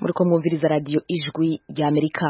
muriko mwumviriza radio ijwi rya Amerika.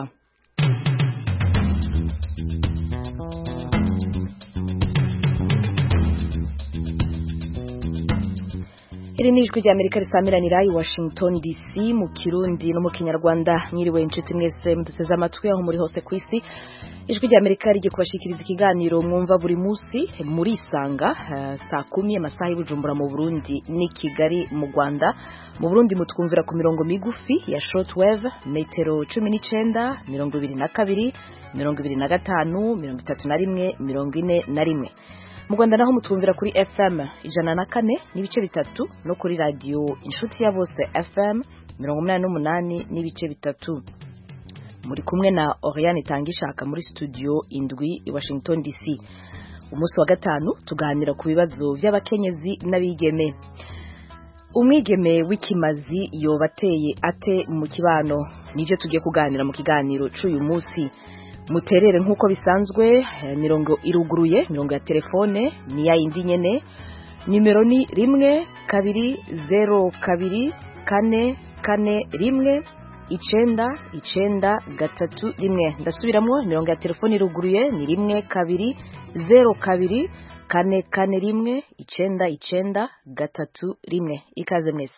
Iri ni ijwi rya Amerika risamiranira i Washington DC mu Kirundi no mu Kinyarwanda. Mwiriwe inshuti mwese muduteze amatwi aho muri hose kwisi. Ijwi rya Amerika rije kubashikiriza ikiganiro mwumva buri munsi muri Isanga saa 10 amasaha y'Ibujumbura mu Burundi ni Kigali mu Rwanda. Mu Burundi mutwumvira ku mirongo migufi ya shortwave metero 19, 22, 25, 31, 41. Mu Rwanda naho mutwumvira kuri FM 104 n'ibice bitatu no kuri radio inshuti ya bose FM 88 n'ibice bitatu. Muri kumwe na Oriane Tangishaka muri studio indwi i Washington DC. Umunsi wa gatanu tuganira ku bibazo by'abakenyezi n'abigeme. Umwigeme w'ikimazi yobateye ate mu kibano nivyo tugiye kuganira mu kiganiro c'uyu munsi. Muterere nkuko bisanzwe, mirongo iruguruye, mirongo ya telefone ni ya indi nyene. Nimero ni 1 2 0 2 4 4 1 9 9 3 1. Ndasubiramwo, mirongo ya telefone iruguruye ni 1 2 0 2 4 4 1 9 9 3 1. Ikaze mwese.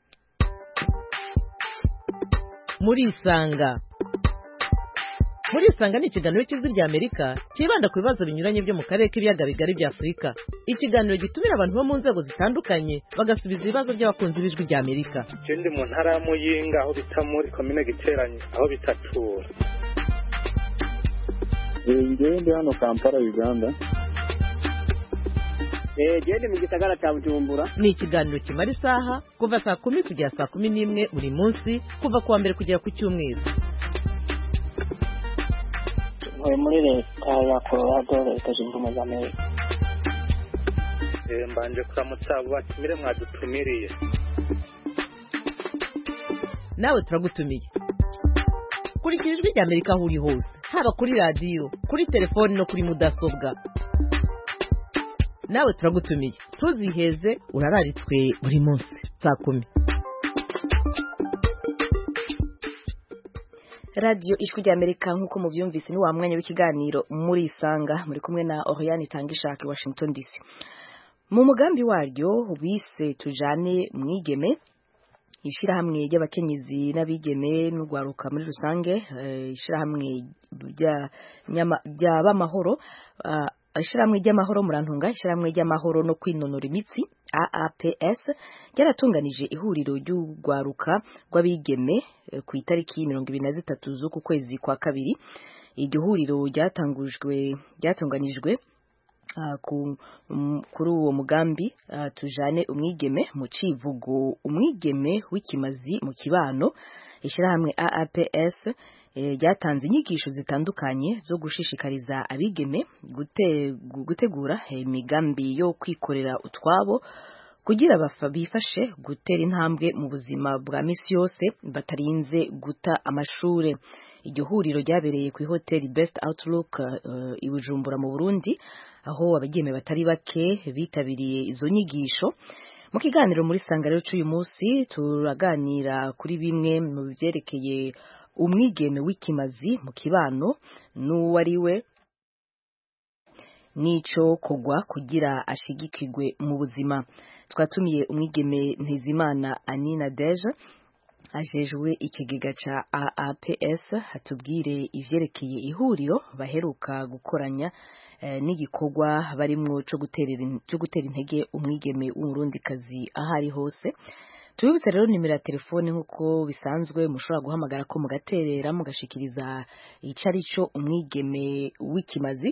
Muri Isanga ni ikiganiro cy'Ijwi rya Amerika kibanda ku bibazo binyuranye byo mu karere k'ibiyaga bigari bya Afurika. Ikiganiro gitumira abantu bo mu nzego zitandukanye bagasubiza ibibazo by'abakunzi b'Ijwi rya Amerika. Ndi mu ntara ya Muyinga aho bita muri komine Giteranyi aho bitatura. Ndi hano Kampala Uganda. Ndi mu gisagara cya Bujumbura. Ni ikiganiro kimara isaha kuva saa 10 kugera saa 11 buri munsi kuva kuwa mbere kugera ku cyumweru. Muri leta ya Colorado leta zunze ubumwe za Amerika. Mbanje kuramutsa batumire mwadutumiriye. Nawe turagutumiye. Kurikira Ijwi rya Amerika aho uri hose, haba kuri radio, kuri telefone no kuri mudasobwa. Nawe turagutumiye. Tuziheze urararitswe buri munsi saa 10. Radio Ijwi rya Amerika nkuko muvyumvise ni wa mwanya w'ikiganiro muri Isanga, muri kumwe na Oriane Tangishaka Washington DC. Mu mugambi waryo bise tujane mwigeme, ishirahamwe ry'abakenyezi n'abigeme n'ugwaruka muri rusange, ishirahamwe ry'abamahoro, ishirahamwe ry'amahoro murantunga, ishirahamwe ry'amahoro no kwinonora imitsi AAPS ryaratunganije ihuriro ry'ugwaruka rw'abigeme ku itariki 23 z'uku kwezi kwa kabiri. Iryo huriro ryatunganijwe kuri uwo mugambi tujane umwigeme mu civugo umwigeme w'ikimazi mu kibano. Ishirahamwe AAPS ryatanze inyigisho zitandukanye zo gushishikariza abigeme gutegura imigambi yo kwikorera utwabo kugira bifashe gutera intambwe mu buzima bwa misi yose batarinze guta amashure. Iryo huriro ryabereye ku hoteli Best Outlook i Bujumbura mu Burundi, aho abigeme batari bake bitabiriye izo nyigisho. Mu kiganiro muri Sanga rero cy'uyu munsi turaganira kuri bimwe mu byerekeye umwigeme w'ikimazi mu kibano n'uwariwe nico kogwa kugira ashigikirwe mu buzima. Twatumiye umwigeme Ntezimana Anina Deje ajejwe ikigega ca AAPS hatubwire ivyerekeye ihuriro baheruka gukoranya n'igikorwa barimwo cyo gutera intege umwigeme w'umurundikazi ahari hose. Tubibutse rero nimero ya telefone nkuko bisanzwe mushobora guhamagara ko mugaterera mugashikiriza icari cyo umwigeme w'ikimazi.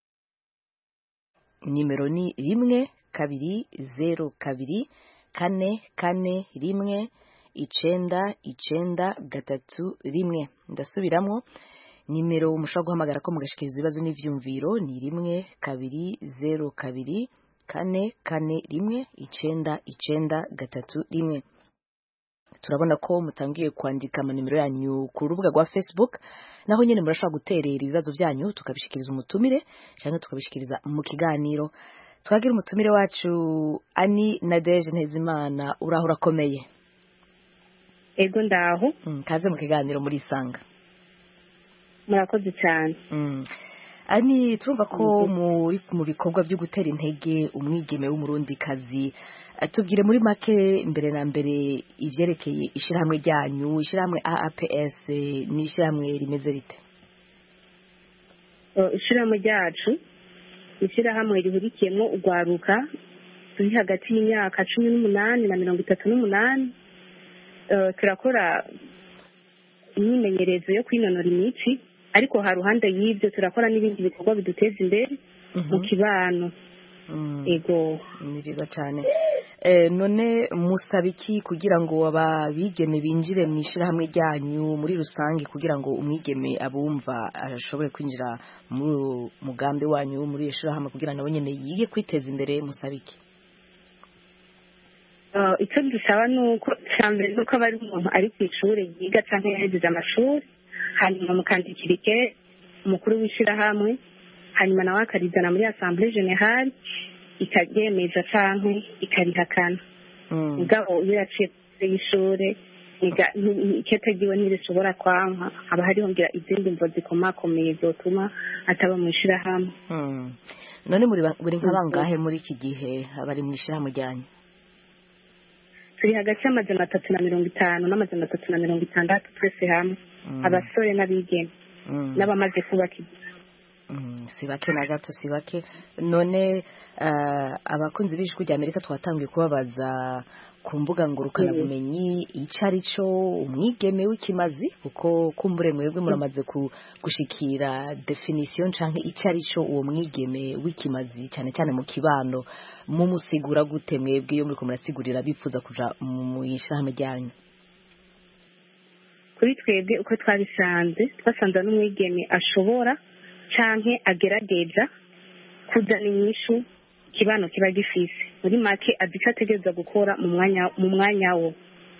Nimero ni 1 2 0 2 4 4 1 9 9 3 1. Ndasubiramwo, nimero mushobora guhamagara ko mugashikiriza ibibazo n'ivyumviro ni 1 2 0 2 4 4 1 9 9 3 1. Turabona ko mutangiye kwandika amanimero yanyu ku rubuga rwa Facebook, naho nyene murashobora guterera ibibazo byanyu tukabishikiriza umutumire cyangwa tukabishikiriza mu kiganiro. Twagira umutumire wacu Ani Nadeje Ntezimana, urahura komeye. ego ndaho. Kaze mu kiganiro muri Isanga. Murakoze cyane. Ani turumva ko muri mu bikorwa byo gutera intege umwigeme w'umurundikazi, tubwire muri make mbere na mbere ivyerekeye ishirahamwe ryanyu, ishirahamwe AAPS ni ishirahamwe rimeze rite? Ishirahamwe ryacu ishirahamwe rihurikiyemo urwaruka turi hagati y'imyaka 18 na 38. Turakora imyimenyerezo yo kwinonora imitsi, ariko ha ruhande y'ibyo turakora n'ibindi bikorwa biduteza imbere mu kibano. Ego ni byiza cyane. None musaba iki kugira ngo ababigeme binjire mu ishirahamwe ryanyu muri rusange, kugira ngo umwigeme abumva ashobore kwinjira mu mugambi wanyu muri ishirahamwe kugira ngo nyene yige kwiteza imbere? Musaba iki? Icyo dusaba nuko cyambere nuko abari umuntu ari ku ishuri yiga cyangwa yahejeje amashuri, hanyuma mukandikira umukuru w'ishirahamwe, hanyuma nawe akarizana muri Assemblée Générale ikaryemeza canke ikarihakana. Mugabo iyo yaciye y'ishure iketagiwe ntirishobora kwanka, haba hariho ngira izindi mvo zikomakomeye zotuma ataba mu ishirahamwe. None muri nk'abangahe muri iki gihe abari mu ishirahamwe ryanyu? Turi hagati y'amajana 350 n'amajana 360 twese hamwe, abasore n'abigeme n'abamaze kubaka. Si bake na gato, si bake. None abakunzi b'Ijwi ry'Amerika twatangiye kubabaza ku mbuga ngurukana bumenyi icyo ari cyo umwigeme w'ikimazi, kuko kumbure mwebwe muramaze gushikira definition canke icyo ari cyo uwo mwigeme w'ikimazi cyane cyane mu kibano. Mumusigura gute mwebwe iyo muriko murasigurira bifuza kuja mu ishirahamwe ryanyu? Kuri twebwe uko twasanze n'umwigeme ashobora canke agerageza kuzana inyishu kibano kiba gifise, muri make azikategereza gukora mu mwanya wo.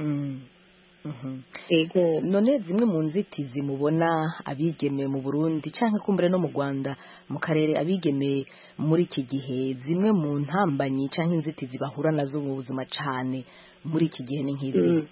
Ego none zimwe mu nzitizi mubona abigeme mu Burundi canke kumbure no mu Rwanda mu karere, abigeme muri iki gihe zimwe mu ntambanyi canke inzitizi bahura nazo mu buzima cane muri iki gihe ni nk'izi?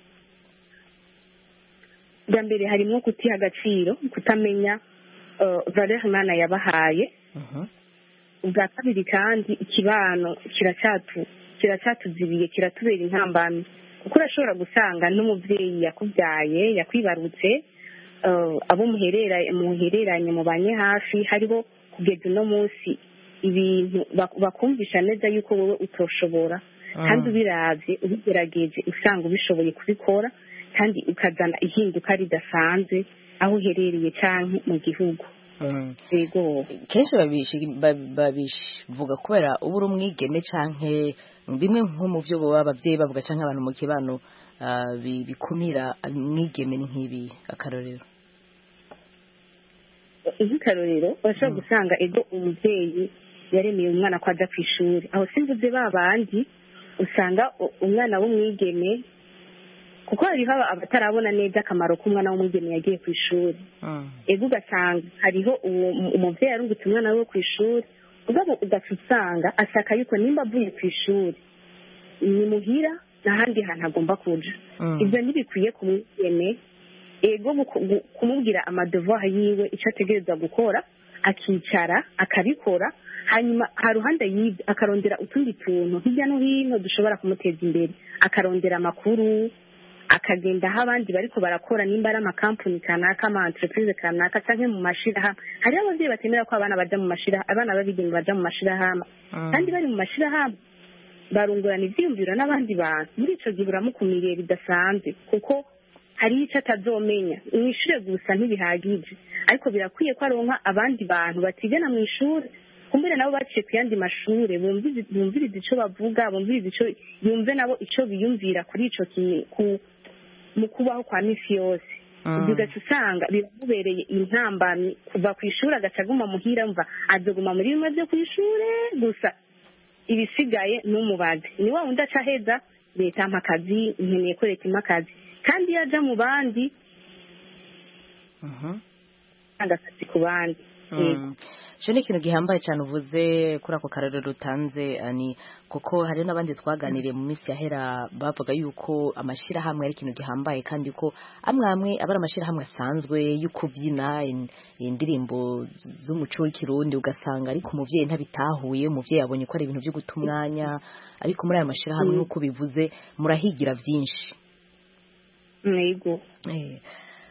Bwa mbere harimo kutiha agaciro, kutamenya valeur Imana yabahaye. Ubwa kabiri kandi ikibano kiracyatuzibiye, kiratubera intambamyi, kuko urashobora gusanga n'umuvyeyi yakubyaye yakwibarutse, abo muhereranye mubanye hafi, hariho kugeza uno munsi ibintu bakumvisha neza yuko wowe utoshobora, kandi ubiravye ubigerageje usanga ubishoboye kubikora, kandi ukazana ihinduka ridasanzwe aho uherereye canke mu gihugu. Yego kenshi babivuga kubera ubura umwigeme canke bimwe nko mu byo abavyeyi bavuga canke abantu mu kibano bikumira umwigeme nk'ibi. Akarorero bashobora gusanga ego umuvyeyi yaremeye umwana ko aja kw'ishuri, aho simvuze babandi usanga umwana w'umwigeme, kuko hariho abatarabona neza akamaro k'umwana w'umwigeme yagiye ku ishuri. Ego ugasanga hariho umuvyeyi yarungutse umwana we ku ishuri, ugabo ugasanga ashaka yuko nimba avuye ku ishuri ni muhira n'ahandi hantu agomba kuja. Ibyo ntibikwiye ku mwigeme. Ego kumubwira amadevoir yiwe icyo ategereza gukora, akicara akabikora, hanyuma haruhande y'ibyo akarondera utundi tuntu hirya no hino dushobora kumuteza imbere, akarondera amakuru, akagenda aho abandi bariko barakora, nimba ari amakampani kanaka, ama entreprise kanaka canke mu mashirahamwe. Hariho abavyeyi batemera ko abana b'abigeme baja mu mashirahamwe, kandi bari mu mashirahamwe barungurana ivyiyumviro n'abandi bantu. Muri ico gihe uramukumiriye bidasanzwe, kuko hari icyo atazomenya. Mw'ishure gusa ntibihagije, ariko birakwiye ko aronka abandi bantu batigana mw'ishure, kumbere nabo baciye ku yandi mashure, bumviriza ico bavuga, bumviriza ico yumve nabo ico biyumvira kuri ico mu kubaho kwa misi yose. Ugaca usanga biramubereye intambamyi kuva ku ishuri agaca aguma muhira, mva azoguma muri bimwe vyo kw'ishure gusa, ibisigaye n'umubazi ni wa wundi aca aheza leta ampa akazi, nkeneye ko leta impa akazi, kandi iyo aja mu bandi agakazi ku bandi. cyo ni ikintu gihambaye cyane uvuze kuri ako karere rutanze ni kuko hari n'abandi twaganiriye mu minsi yahera bavuga yuko amashyirahamwe ari ikintu gihambaye kandi ko amwe aba ari amashyirahamwe asanzwe yo kubyina indirimbo z'umuco w'ikirundi ugasanga ariko umubyeyi ntabitahuye umubyeyi abonye ko ari ibintu byo guta umwanya ariko muri aya mashyirahamwe nk'uko bivuze murahigira byinshi. Yego mu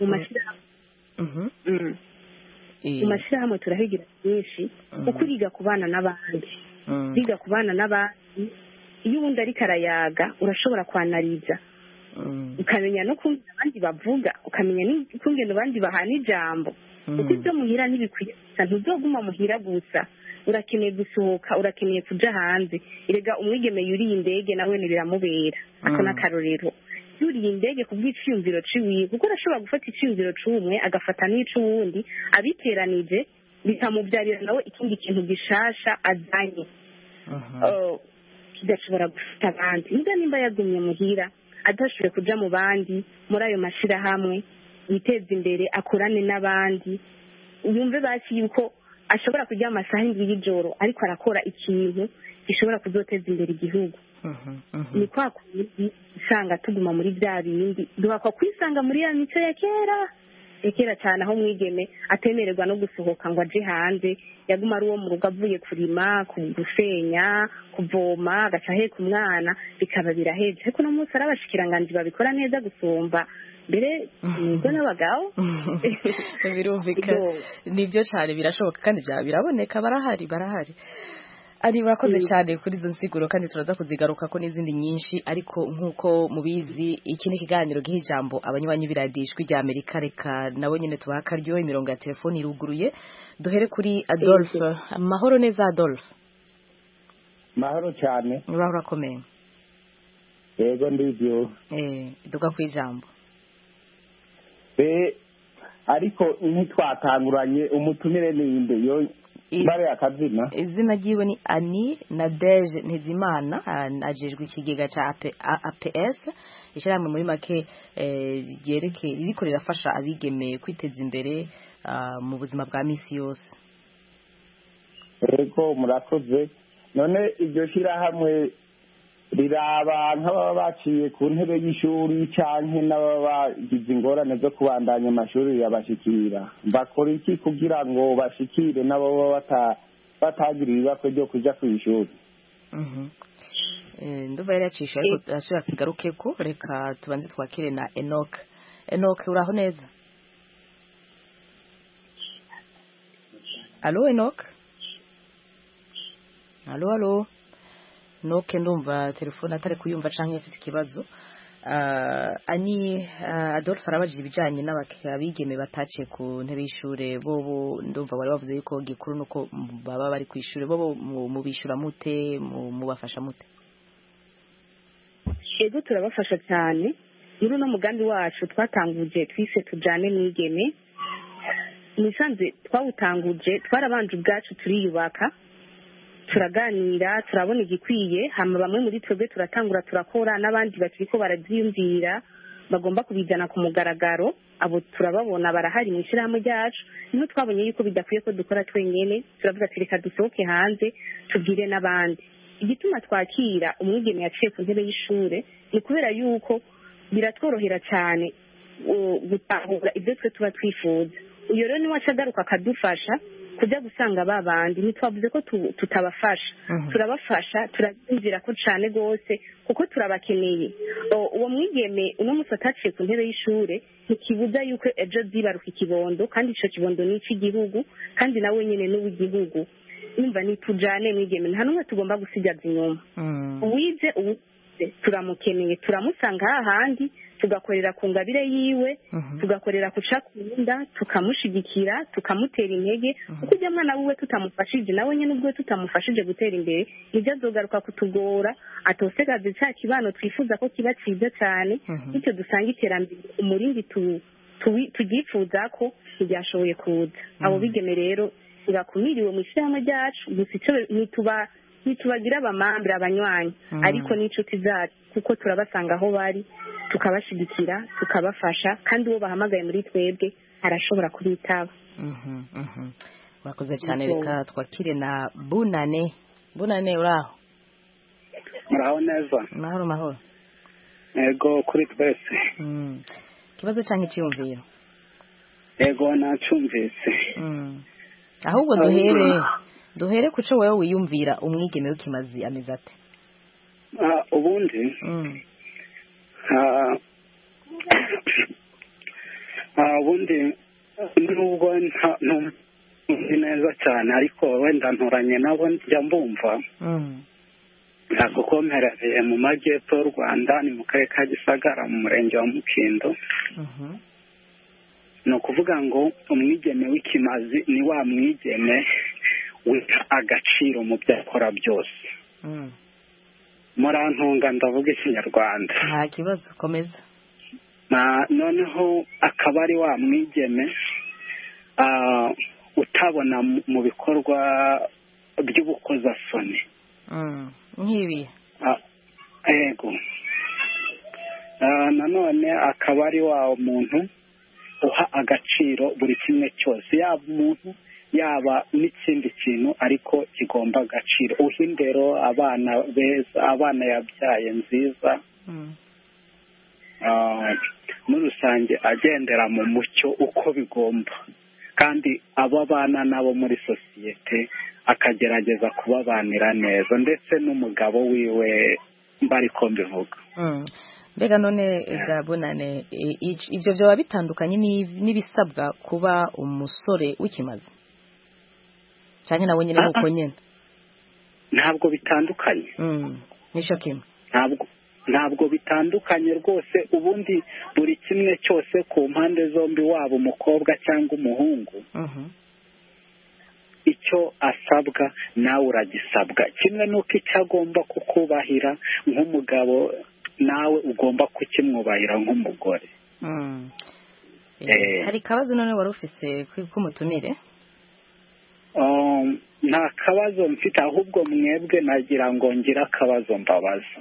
mashyirahamwe turahigira byinshi kuko uriga kubana n'abandi biga kubana n'abandi iyo ubundi ariko arayaga urashobora kwanariza ukamenya no kumva abandi bavuga ukamenya n'ukungene abandi bahana ijambo kuko ibyo muhira ntibikwiye gusa ntuzoguma muhira gusa urakeneye gusohoka urakeneye kuja hanze erega umwigeme yuriye indege nawe biramubera ako n'akarorero yuriye indege ku bw'iciyumviro ciwiwe kuko arashobora gufata iciyumviro c'umwe agafata n'ic'uwundi abiteranije bikamubyarira nawe ikindi kintu gishasha azanye kidashobora gufata abandi niba nimba yagumye muhira adashoboye kuja mu bandi muri ayo mashirahamwe yiteza imbere akorane n'abandi yumve basi yuko ashobora kujya amasaha indwi y'ijoro ariko arakora ikintu gishobora kuzoteza imbere igihugu. Ni kwa kundi usanga tuguma muri bya bindi duhakwa kwisanga muri ya mico ya kera cyane aho mwigeme atemererwa no gusohoka ngo aje hanze yaguma ari uwo mu rugo avuye kurima gusenya kuvoma agaca aheka umwana bikaba biraheje ariko no munsi arabashikiranganji babikora neza gusumba mbere nibwo n'abagabo birumvikana nibyo cyane birashoboka kandi biraboneka barahari ari bakoze cyane kuri izo nsiguro kandi turaza kuzigaruka ko n'izindi nyinshi ariko nk'uko mubizi iki ni ikiganiro giha ijambo abanywanyi b'iradijwi rya Amerika reka nabo nyine tubaha akaryo imirongo ya telefoni iruguruye duhere kuri Adolphe. Amahoro neza Adolphe? Mahoro cyane. Niba urakomeye? Yego ndivyo. Duka ku ijambo. Ariko ntitwatanguranye umutumire ninde yo bare akazina izina ryiwe ni Ani Nadege Ntizimana ajejwe ikigega ca APS ishyirahamwe muri make ryerekeye ririko rirafasha abigeme kwiteza imbere mu buzima bwa misi yose. Yego murakoze. None iryo shyirahamwe riraba nk'ababa baciye ku ntebe y'ishuri canke n'ababa bagize ingorane zo kubandanya amashuri yabashikira bakora iki kugira ngo bashikire nabo batagira ibibakwe ryo kuja kw'ishuri? Ndumva yari yacisha ariko asubira kigarukeko reka tubanze twakire na Enoch uraho neza? Alo Enoch? Alo Noke ndumva telefone atari kuyumva canke afite ikibazo. Ani Adolphe arabajije ibijanye n'abigeme bataciye ku ntebe y'ishure bobo ndumva bari bavuze yuko gikuru nuko baba bari ku ishure bobo mubishura mute mubafasha mute? Yego turabafasha cyane muri uno mugambi wacu twatanguje twise tujane mwigeme nisanze twawutanguje twarabanje ubwacu turiyubaka turaganira turabona igikwiye hama bamwe muri twebwe turatangura turakora n'abandi bakiriko baravyiyumvira bagomba kubijana ku mugaragaro abo turababona barahari mu ishyirahamwe ryacu niho twabonye yuko bidakwiye ko dukora twenyene turavuga ati reka dusohoke hanze tubwire n'abandi. Igituma twakira umwigeme yaciye ku ntebe y'ishure ni kubera yuko biratworohera cyane gutahura ibyo twe tuba twifuza. Uyo rero niwe acagaruka akadufasha kujya gusanga babandi ntitwavuze ko tutabafasha turabafasha turabyumvira ko cyane gose kuko turabakeneye. Uwo mwigeme uno munsi ataciye ku ntebe y'ishure ntikibuza yuko ejo zibaruka ikibondo kandi ico kibondo ni icy'igihugu kandi nawe nyene n'uw'igihugu. Numva ni tujane mwigeme nta numwe tugomba gusigaza inyuma. Uwize turamukeneye turamusanga hahandi tugakorera ku ngabire yiwe tugakorera kucakunda tukamushigikira tukamutera intege kuko ujya mwana wiwe tutamufashije nawe nyene ubwo tutamufashije gutera imbere nijya azogaruka kutugora atosegaze cya kibano twifuza ko kiba ciza cyane bityo dusanga iterambere umurindi tugifuza ko ntibyashoboye kuza. Abo bigeme rero irakumiriwe mu ishyirahamwe ryacu gusa icyo ntitubagira abamambere abanywanyi ariko n'inshuti zacu kuko turabasanga aho bari tukabashigikira tukabafasha kandi uwo bahamagaye muri twebwe arashobora kubitaba. urakoze cyane. Reka twakire na Bunane. Bunane uraho? muraho neza. Mahoro. Yego kuri twese. Ikibazo cyangwa icyiyumviro? Yego nacumvise. Ahubwo duhere kuco wewe wiyumvira umwigeme w'ikimazi ameze ate? Ubundi nubwo ntumva neza cyane ariko wenda nturanye nabo njya mbumva. Kuko mperereye mu majyepfo y'u Rwanda, ni mu karere ka Gisagara mu murenge wa Mukindo. Ni ukuvuga ngo umwigeme w'ikimazi ni wa mwigeme wiha agaciro mu byo akora byose. Murantunga ndavuga Ikinyarwanda. Nta kibazo, komeza. Noneho akaba ari wa mwigeme utabona mu bikorwa by'ubukozasoni. Nk'ibi. Yego. Nanone akaba ari wa muntu uha agaciro buri kimwe cyose, yaba umuntu yaba n'ikindi kintu ariko kigomba agaciro. Uha indero abana beza, abana yabyaye nziza. Muri rusange agendera mu mucyo uko bigomba, kandi abo bana nabo muri sosiyete akagerageza kubabanira neza, ndetse n'umugabo wiwe mbariko mbivuga. Mbega none Bunane, ibyo byaba bitandukanye n'ibisabwa kuba umusore w'ikimazi cyangwa nawe nyine uko nyine? Ntabwo bitandukanye. Nicyo kimwe. Ntabwo bitandukanye rwose. Ubundi buri kimwe cyose ku mpande zombi, waba umukobwa cyangwa umuhungu, icyo asabwa nawe uragisabwa, kimwe n'uko icyo agomba kukubahira nk'umugabo nawe ugomba kukimwubahira nk'umugore. Hari akabazo none wari ufise k'umutumire? Nta kabazo mfite, ahubwo mwebwe nagira ngo ngire akabazo mbabaza.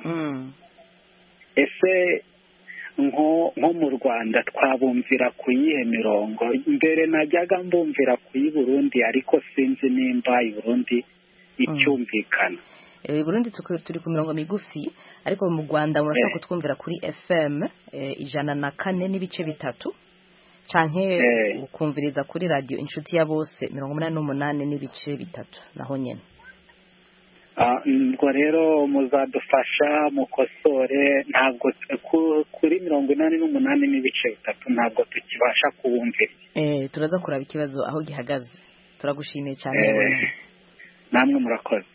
Ese nko mu Rwanda twabumvira ku yihe mirongo? Mbere najyaga mbumvira ku y'i Burundi, ariko sinzi nimba i Burundi icyumvikana. Burundi turi ku mirongo migufi, ariko mu Rwanda murashaka kutwumvira kuri FM 104.3 canke ukumviriza kuri radio Inshuti ya Bose 88.3 naho nyene. Ngo rero muzadufasha mukosore, ntabwo kuri 88.3 ntabwo tukibasha kubumvira. Turaza kuraba ikibazo aho gihagaze. Turagushimiye cyane. Namwe murakoze.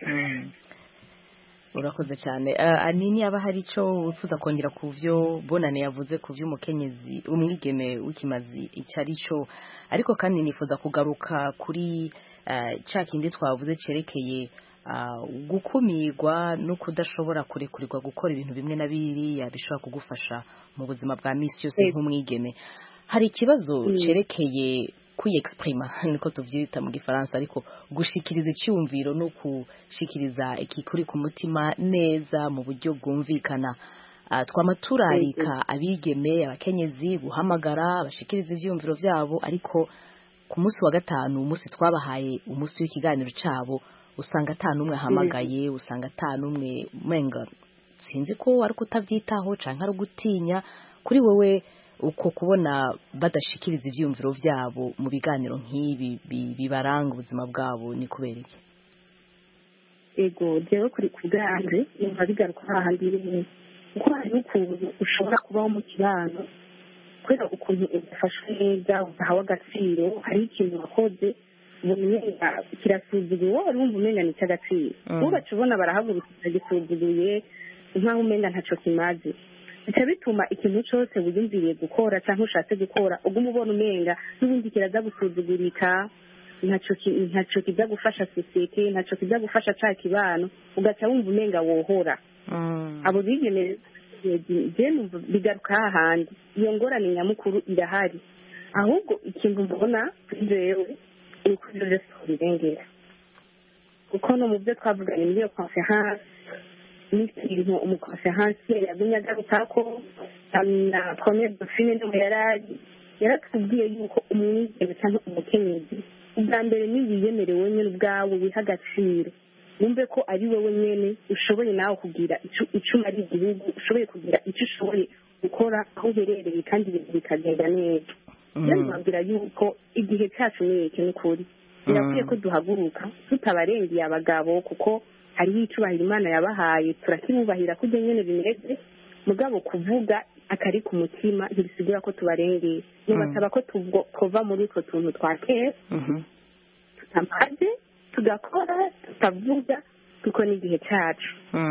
Urakoze cyane. Anini aba hari icyo wifuza kongera ku byo Bonane yavuze ku by'umukenyezi umwigeme w'ikimazi icari cyo, ariko kandi nifuza kugaruka kuri cya kindi twavuze cerekeye gukumirwa no kudashobora kurekurirwa gukora ibintu bimwe na biriya bishobora kugufasha mu buzima bwa misi yose nk'umwigeme. Hari ikibazo cerekeye kwiyexprima niko tuvyita mu Gifaransa, ariko gushikiriza icyumviro no kushikiriza ikikuri ku mutima neza mu buryo bwumvikana. Twamaturarika abigeme abakenyezi guhamagara bashikiriza ivyumviro vyabo, ariko ku munsi wa gatanu, umunsi twabahaye umunsi w'ikiganiro cabo, usanga atanumwe ahamagaye, usanga atanumwe menga sinzi ko ari kutavyitaho canke ari gutinya. Kuri wewe uko kubona badashikiriza ivyumviro vyabo mu biganiro nk'ibi bibaranga ubuzima bwabo ni kubera iki? Ego jewe kuri kubwanje nimba bigaruka hahandi rimwe, kuko hari ukuntu ushobora kubaho mu kibano kubera ukuntu udafashwe neza, udahawe agaciro, hari ikintu wakoze ubumenga kirasuzuguye, wowe urumva umenga ni icy'agaciro, ugaca ubona barahagurukira gisuzuguye nkaho umenga ntaco kimaze. Bica bituma ikintu cyose wiyumviriye gukora cyangwa ushatse gukora uguma ubona umenga n'ubundi kiraza gusuzugurika, ntacyo kijya gufasha sosiyete, ntacyo kijya gufasha ca kibano, ugaca wumva umenga wohora. Abo bigemeye numva bigaruka hahandi, iyo ngorane nyamukuru irahari. Ahubwo ikintu mbona kuri jewe ni uko ivyo vyose tubirengera, kuko no mu byo twavuganye muri iyo conference n'ikintu umukonferansiye yagumye agarukako na première dauphine niwe yaratubwiye yuko umwigeme cyangwa umukenyezi ubwa mbere niwiyemerewe wenyine ubwawe wiha agaciro wumve ko ari wowe nyine ushoboye nawe kugira icyo umara igihugu ushoboye kugira icyo ushoboye gukora aho uherereye kandi ibintu bikagenda neza rero mbabwira yuko igihe cyacu ni iki n'ukuri birakwiye ko duhaguruka tutabarengeye abagabo kuko hariho icyubahiro imana yabahaye turakibubahira ko ibyo nyine bimeze mugabo kuvuga akari ku mutima ntibisigura ko tubarengeye nubasaba ko tuva muri utwo tuntu twa kera tutamaze tugakora tutavuga kuko n'igihe cyacu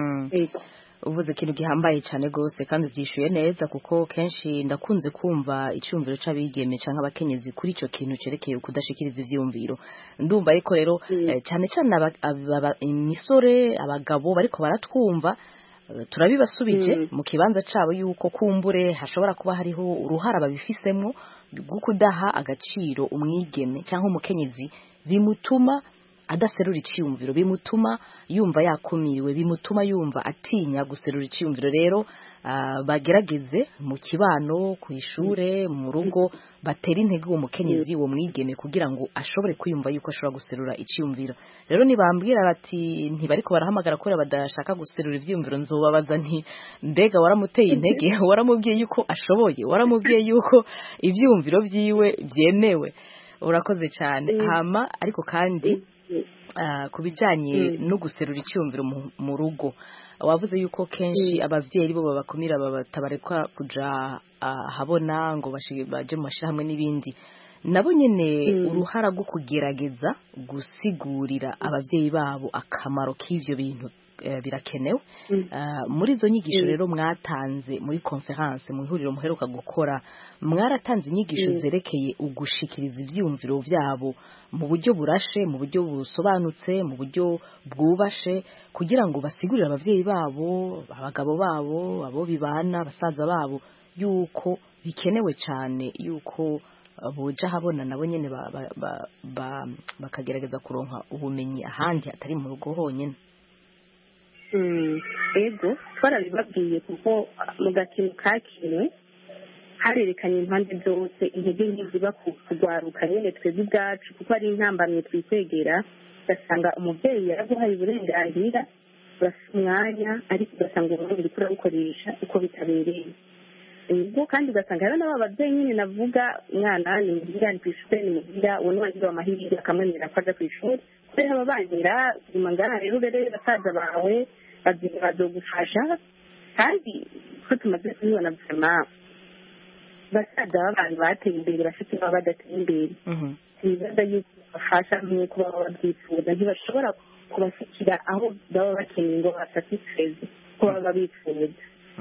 uvuze ikintu gihambaye cyane rwose kandi byishyuye neza kuko kenshi ndakunze kumva icyumviro cy'abigeme cyangwa abakenyezi kuri icyo kintu cyerekeye kudashikiriza ibyumviro ndumva ariko rero cyane cyane imisore abagabo bariko baratwumva turabibasubije mu kibanza cyabo yuko kumbure hashobora kuba hariho uruhara babifisemo rwo kudaha agaciro umwigeme cyangwa umukenyezi bimutuma adaserura icyumviro bimutuma yumva yakumiriwe bimutuma yumva atinya guserura icyumviro rero bagerageze mu kibano ku ishure mu rugo batera intege uwo mukenyezi uwo mwigeme kugira ngo ashobore kwiyumva yuko ashobora guserura icyumviro rero nibambwira bati ntibariko barahamagara ko badashaka guserura ivyumviro nzobabaza nti mbega waramuteye intege waramubwiye yuko ashoboye waramubwiye yuko ivyumviro vyiwe byemewe urakoze cyane hama ariko kandi ku bijyanye no guserura icyumviro mu rugo wavuze yuko kenshi ababyeyi bo babakumira batabareka kujya ahabona ngo baje mu mashyirahamwe n'ibindi nabo nyine uruhara rwo kugerageza gusigurira ababyeyi babo akamaro k'ibyo bintu birakenewe muri izo nyigisho rero mwatanze muri conference mu ihuriro muheruka gukora mwaratanze inyigisho zerekeye ugushikiriza ibyumviro byabo mu buryo burashe mu buryo busobanutse mu buryo bwubashe kugira ngo basigurire ababyeyi babo abagabo babo abo bibana basaza babo yuko bikenewe cyane yuko boja habona nabo nyene bakagerageza kuronka ubumenyi ahandi atari mu rugo honyine ego twarabibabwiye kuko mu gakino kakinwe harerekanye impande zose intege nke ziba kugwaruka nyine twebwe ubwacu kuko ari intambamye twikwegera ugasanga umubyeyi yaraguhaye uburenganzira urafite umwanya ariko ugasanga uwo mwanya uriko urawukoresha uko bitabereye ubwo kandi ugasanga rero n'aba babyeyi nyine navuga umwana ni mugira ari ku ishuri ni mugira uwo niwagira amahirwe akamwemerera ko aja ku ishuri kubera aba bangira nyuma ngaha rero urere basaza bawe bazogufasha kandi ko tumaze kubibona vema basaza b'abantu bateye imbere bafite baba badateye imbere ibibazo yuko bafasha nk'uko baba babyifuza ntibashobora kubashyikira aho baba bakeneye ngo basatisfeze ko baba bifuza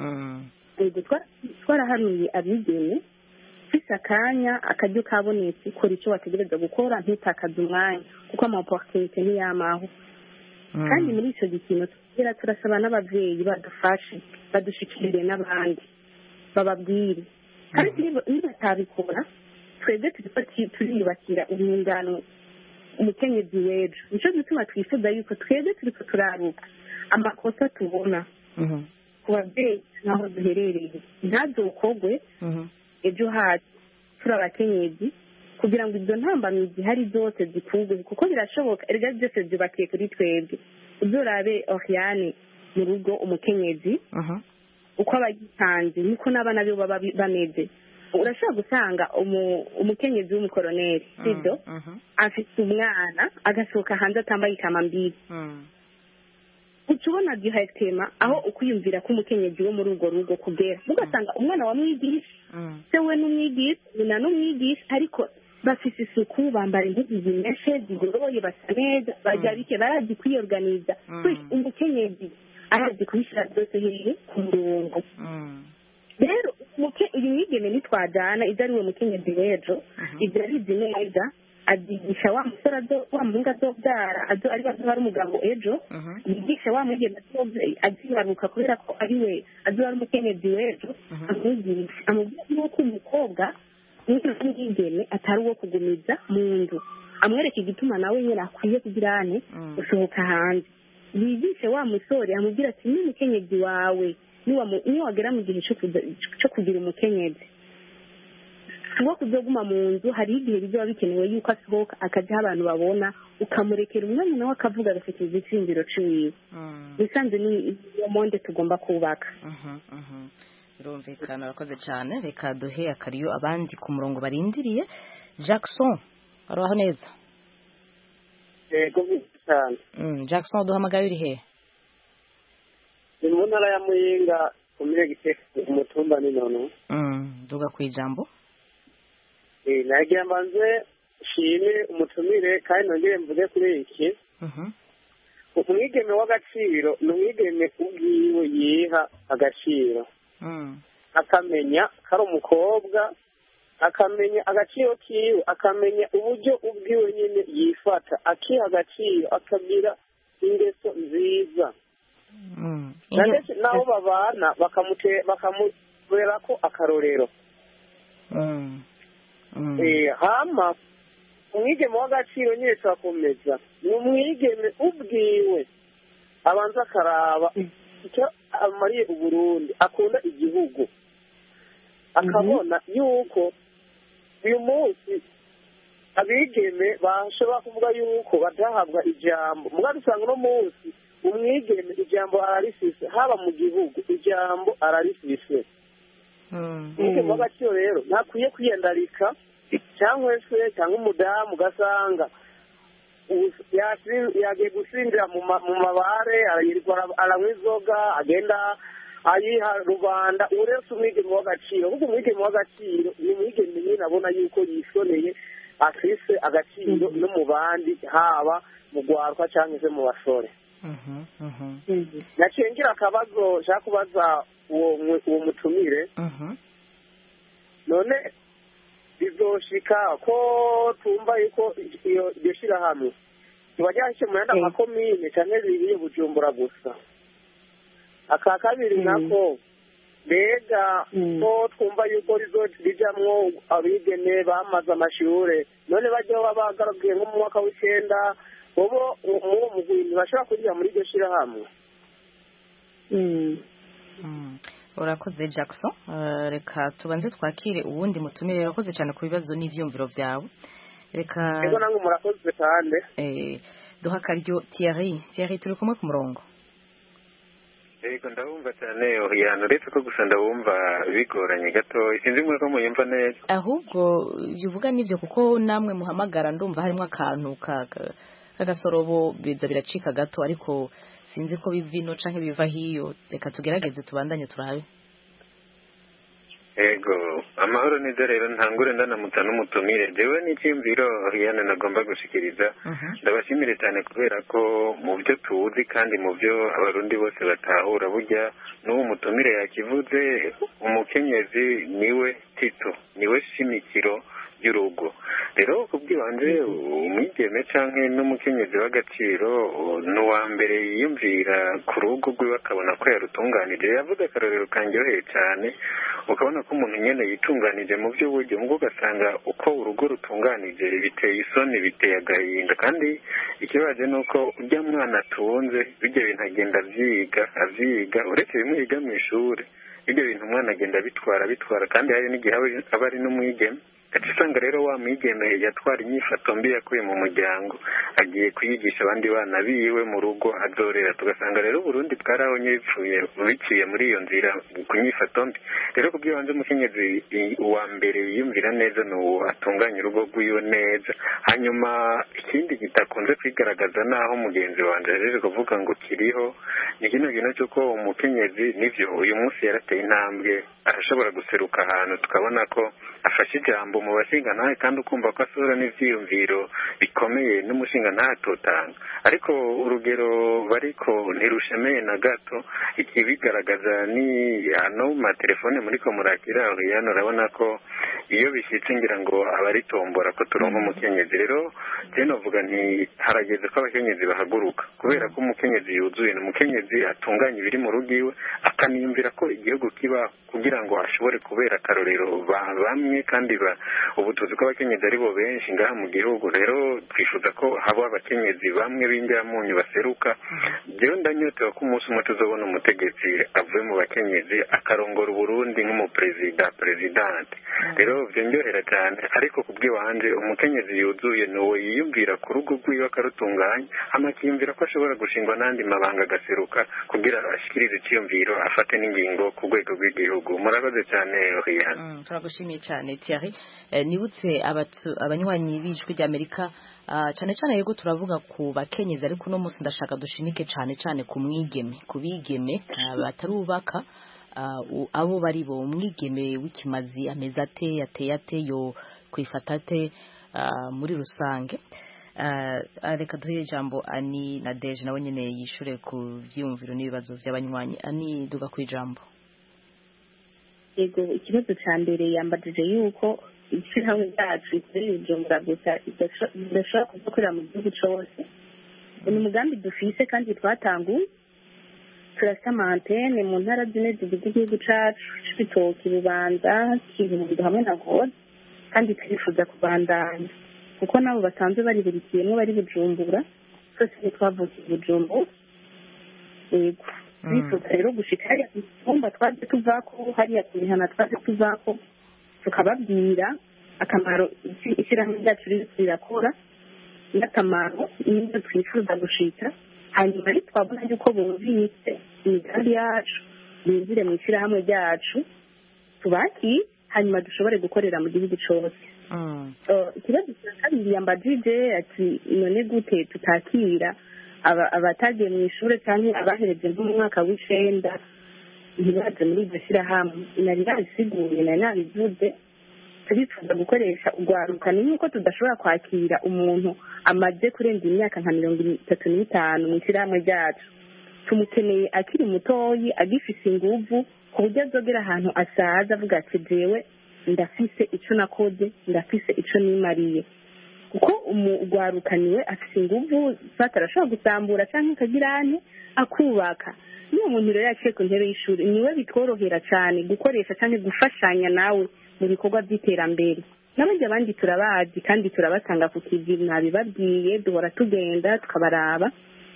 twarahanuye abigeme ufite akanya akaryo kabonetse ukora icyo wategereza gukora ntutakaze umwanya kuko amaporutunite ntiyamaho kandi muri icyo gikino tugira turasaba n'ababyeyi badufashe badushikirire n'abandi bababwire kandi niba batabikora twebwe turiyubakira urungano umukenyezi w'ejo nicyo gituma twifuza yuko twebwe turiko turaruka amakosa tubona ku babyeyi n'aho duherereye ntazokogwe ejo hacu turi abakenyezi kugira ngo izo ntambamyi zihari zose zikurwe kuko birashoboka erega byose byubakiye kuri twebwe uzorabe Oriane mu rugo umukenyezi uko abagitanze niko n'abana be baba bameze urashobora gusanga umukenyezi w'umukoroneri sibyo afite umwana agasohoka hanze atambaye ikamambiri ucubona directement aho ukwiyumvira ko umukenyezi wo muri urwo rugo kugera ugasanga umwana wa mwigisha se we n'umwigisha nyina n'umwigisha ariko bafite isuku bambara impuzu zimeshe zigoroye basa neza bajabike barazi kwiyorganiza umukenyezi arazi kubishyira byose hehe ku murongo rero uyu mwigeme nitwajana ibyo ari we mukenyezi w'ejo ibyo abizi neza azigisha wa musore wa muhungu azobyara ari ari umugabo ejo yigisha wa mwigeme azibaruka kubera ko ari we azoba ari umukenyezi w'ejo amwigisha amubwira yuko umukobwa n'umwigeme atari uwo kugumiza mu nzu amwereka igituma nawe nyine akwiye kugira ane gusohoka hanze yigishe wa musore amubwira ati ni umukenyezi wawe niyo wagera mu gihe cyo kugira umukenyezi si uwo kuzoguma mu nzu hari igihe bizoba bikenewe yuko asohoka akajya aho abantu babona ukamurekera umwanya nawe akavuga agafitiza icyiyumviro ciwiwe bisanzwe ni iyo monde tugomba kubaka birumvikana urakoze cyane reka duhe akariyo abandi ku murongo barindiriye Jackson araho neza yego cyane Jackson duhamagaye uri he ni mu ntara ya Muyinga kumire giteka umutumba ni nono duga ku ijambo nagira mbanze shime umutumire kandi nongere mvuge kuri iki umwigeme w'agaciro ni umwigeme ubwiwe yiha agaciro akamenya ko ari umukobwa akamenya agaciro kiwe akamenya uburyo ubwiwe nyine yifata akiha agaciro akagira ingeso nziza ndetse n'abo babana bakamubera ko akarorero hama umwigeme w'agaciro nyine turakomeza ni umwigeme ubwiwe abanza akaraba icyo amariye uburundi akunda igihugu akabona yuko uyu munsi abigeme bashobora kuvuga yuko badahabwa ijambo mugabo dusanga uno munsi umwigeme ijambo ararifise haba mu gihugu ijambo ararifise umwigeme w'agaciro rero ntakwiye kwiyandarika cyangwa se cyangwa umudamu ugasanga yagiye gusinzira mu mabare aranywa inzoga agenda ayiha rubanda uretse umwigeme w'agaciro kuko umwigeme w'agaciro ni umwigeme nyine abona yuko yisoneye afise agaciro no mu bandi haba mu rwarwa cyangwa se mu basore naciye ngira akabazo nshaka kubaza uwo mutumire none bizoshika ko tumva yuko iryo shirahamwe tuba ryashyize mu yandi makomine cyangwa ririye Bujumbura gusa aka kabiri nako mbega ko twumva yuko rijamwo abigeme bamaze amashure none bajya baba bagarukiye nko mu mwaka w'icenda bobo muwo mugwi ntibashobora kurira muri iryo shirahamwe urakoze Jackson reka tubanze twakire uwundi mutumire urakoze cyane ku bibazo n'ivyumviro byawe reka ego nange murakoze cyane duha akaryo Thierry turi kumwe ku murongo yego ndabumva cyane oyana uretse ko gusa ndabumva bigoranye gato sinzi mwe ko muyumva neza ahubwo uvuga n'ivyo kuko namwe muhamagara ndumva harimo akantu kagasorobo biza biracika gato ariko sinzi ko bivino canke biva hiyo reka tugerageze tubandanye turabe yego amahoro neza rero ntangure ndanamuta n'umutumire jewe n'icyumviro Oriane nagomba gushikiriza ndabashimire cyane kubera ko mu byo tuzi kandi mu byo abarundi bose batahura burya n'uwo mutumire yakivuze umukenyezi niwe tito niwe shimikiro y'urugo rero kubwibanje umwigeme canke n'umukenyezi w'agaciro n'uwa mbere yiyumvira ku rugo rwiwe akabona ko yarutunganije yavuze akarorero kanjyoheye cyane ukabona ko umuntu nyene yitunganije mu by'uburyo ngo ugasanga uko urugo rutunganije biteye isoni biteye agahinda kandi ikibaje nuko urya mwana atunze bijya bintu agenda avyiga uretse bimwe yiga mu ishuri ibyo bintu umwana agenda bitwara kandi hari n'igihe aba ari n'umwigeme usanga rero wa mwigeme yatwara inyifato mbi yakuye mu muryango agiye kuyigisha abandi bana biwe mu rugo azorera tugasanga rero Burundi bwarahonye biciye muri iyo nzira ku nyifato mbi rero kubw'ibanze umukenyezi uwa mbere yiyumvira neza n'uwo atunganya urugo rwiwe neza hanyuma ikindi kitakunze kwigaragaza naho mugenzi wanjye yaje kuvuga ngo kiriho ni kino kintu cy'uko umukenyezi nivyo uyu munsi yarateye intambwe arashobora guseruka ahantu tukabona ko afashe ijambo mu bashingantahe kandi ukumva ko asura n'ivyiyumviro bikomeye n'umushingantahe atotanga ariko urugero bariko ntirushemeye na gato ikibigaragaza ni hano mu matelefone muriko murakira Oriane urabona ko iyo bishyitse ngira ngo abaritombora ko turonka umukenyezi rero je novuga nti harageze ko abakenyezi bahaguruka kubera ko umukenyezi yuzuye n'umukenyezi atunganya ibiri mu rugo iwe akaniyumvira ko igihugu kiba kugira ngo ashobore kubera akarorero bamwe kandi ubu tuzi ko abakenyezi ari bo benshi ngaha mu gihugu rero twifuza ko haba abakenyezi bamwe b'injyamunyu baseruka jewe ndanyotewe ko umunsi umwe tuzobona umutegetsi avuye mu bakenyezi akarongora Burundi nk'umuperezidante rero byongerera cyane ariko kubw'iwanje umukenyezi yuzuye n'uwo yiyumvira ku rugo rwiwe akarutunganya amakiyumvira ko ashobora gushingwa n'andi mabanga agaseruka kugira ashikirize icyiyumviro afate n'ingingo ku rwego rw'igihugu. Murakoze cyane Oriane. Turagushimiye cyane Thierry. Nibutse abanywanyi b'Ijwi ry'Amerika cyane cyane yego turavuga ku bakenyezi ariko no munsi ndashaka dushimike cyane cyane ku mwigeme ku bigeme batarubaka abo bari bo umwigeme w'ikimazi ameze ate yateye ate yo kwifata ate muri rusange. Reka duhe ijambo Ani na Deje nabo nyine yishure ku byiyumviro n'ibibazo by'abanywanyi. Ani duga ku ijambo. Yego ikibazo cya mbere yambajije yuko ishyirahamwe ryacu ikorera Bujumbura gusa idashobora kudukorera mu gihugu cyose. Ni umugambi dufise kandi twatanguye turasa amantene mu ntara zine zigize igihugu cyacu Cibitoke, Bubanza, Kirundo hamwe na Ngozi kandi turifuza kubandanya kuko nabo basanzwe bari buri kintu bari Bujumbura twese twavukiye Bujumbura. Yego turifuza rero gushika hariya ku cyumba twaje tuvako hariya ku mihana twaje tuvako tukababwira akamaro ishyirahamwe ryacu rirakora n'akamaro n'ibyo twifuza gushika hanyuma ari twabona yuko bumvise imigambi yacu binjire mu ishyirahamwe ryacu tubaki hanyuma dushobore gukorera mu gihugu cyose. Ikibazo cya kabiri yambajije ati none gute tutakira abatagiye mu ishuri cyangwa abahereje nko mu mwaka w'icenda ntibaje muri iryo shyirahamwe. Nari nabisiguye nari nabivuze turifuza gukoresha urwaruka ni nk'uko tudashobora kwakira umuntu amaze kurenza imyaka nka 35 mu ishyirahamwe ryacu. Tumukeneye akiri mutoyi agifise inguvu ku buryo azogera ahantu asaza avuga ati jewe ndafise ico nakoze ndafise ico nimariye kuko urwaruka niwe afise inguvu atarashobora gusambura cyangwa akagirane akubaka. Niyo muntu rero yaciye ku ntebe y'ishuri niwe bitworohera cyane gukoresha cyangwa gufashanya nawe mu bikorwa by'iterambere. N'abandi abandi turabazi kandi turabasanga ku kivi nabibabwiye duhora tugenda tukabaraba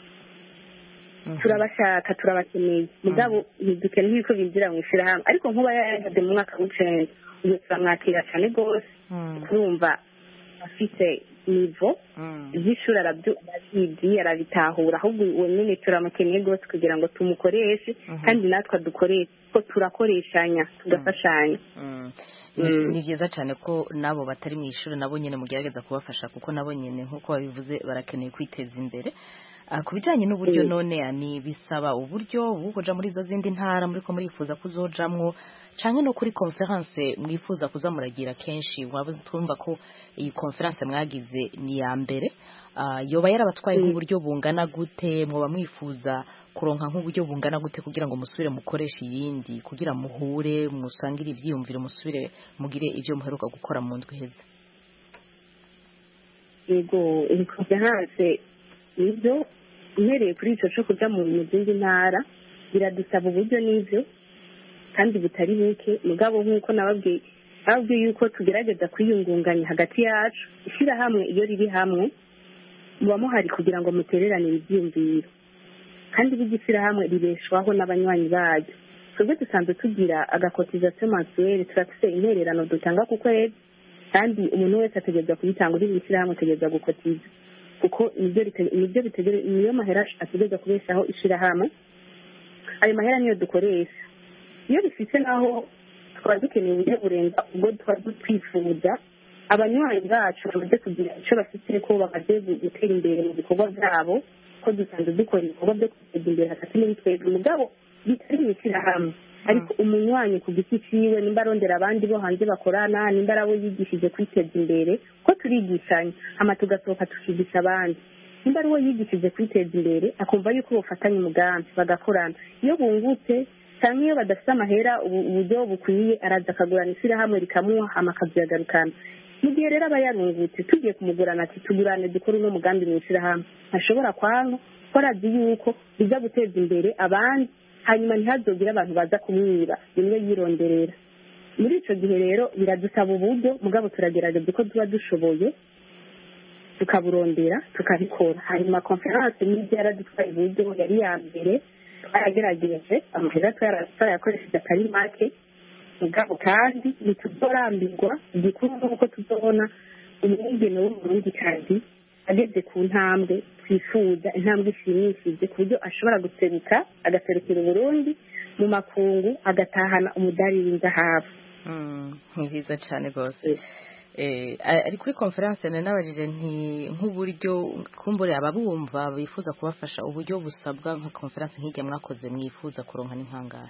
turabashaka turabakeneye mugabo ntidukeneye ko binjira mu ishyirahamwe ariko nkuba yaje mu mwaka w'icenda uyu turamwakira cyane rwose kurumva afite nivo y'ishuri arabyigiye arabitahura ahubwo uwo nyine turamukeneye rwose kugira ngo tumukoreshe kandi natwe dukoreshe ko turakoreshanya tugafashanya. Ni byiza cyane ko nabo batari mu ishuri nabo nyine mugerageza kubafasha kuko nabo nyine nk'uko babivuze barakeneye kwiteza imbere. Ku bijyanye n'uburyo none ni bisaba uburyo bukoja muri izo zindi ntara muri ko murifuza kuzojamwo canke no kuri conference mwifuza kuzamuragira kenshi wabuze twumva ko iyi conference mwagize ni ya mbere yoba yarabatwaye nk'uburyo bungana gute mwoba mwifuza kuronka nk'uburyo bungana gute kugira ngo musubire mukoreshe iyindi kugira muhure musangire ivyiyumviro musubire mugire ivyo muheruka gukora mu ndwi heze. Yego iyi conference ibyo uhereye kuri icyo cyo kujya mu zindi ntara biradusaba uburyo n'ibyo kandi butari buke mugabo nk'uko nababwiye yuko tugerageza kwiyungunganya hagati yacu ishyirahamwe iyo riri hamwe muba muhari kugira ngo mutererane ibyiyumviro kandi b'igishyirahamwe ribeshwaho n'abanywanyi baryo. twebwe dusanzwe tugira agakotizasiyo mansuweri turafise intererano dutanga ku kwezi kandi umuntu wese ategereza kubitanga uri ishyirahamwe ategereza gukotiza kuko niyo mahera ategereza kubeshaho ishyirahamwe. Ayo mahera niyo dukoresha iyo bifite naho twaba dukeneye uburyo burenga ubwo twaba twifuza abanywanyi bacu bamaze kugira icyo bafite ko bamaze gutera imbere mu bikorwa byabo ko dusanzwe dukora ibikorwa byo kwiteza imbere hagati muri twebwe mugabo bitari mu ishyirahamwe ariko umunywanyi ku giti ciwe nimba arondera abandi bo hanze bakorana nimba arabo yigishije kwiteza imbere ko turigishanya hama tugasohoka tukigisha abandi nimba ari uwo yigishije kwiteza imbere akumva yuko bofatanya umugambi bagakorana iyo bungutse cyangwa iyo badafite amahera uburyo bukwiye araza akagurana ishyirahamwe rikamuha hama akaziyagarukana mu gihe rero aba yarungutse tugiye kumugurana ati tugurane dukore uno mugambi mu ishyirahamwe ntashobora kwanga ko arazi yuko bijya guteza imbere abandi hanyuma ntihazogire abantu baza kumwiba rimwe yironderera. Muri icyo gihe rero biradusaba uburyo mugabo turagerageza uko tuba dushoboye tukaburondera tukabikora. Hanyuma konferanse n'ibyo yaradutwaye uburyo yari ya mbere twaragerageze amahera twarayakoresheje atari make mugabo kandi ntituzorambirwa igikuru nuko tuzobona umwigeme w'umurundikazi ageze ku ntambwe twifuza, intambwe ishimishije ku buryo ashobora guseruka agaserukira Uburundi mu makungu agatahana umudari w'inzahabu. Ni byiza cyane rwose. Ari kuri konferanse nabajije nk'uburyo kumbure ababumva bifuza kubafasha, uburyo busabwa nka konferanse nk'ijya mwakoze mwifuza kuronka n'inkangara?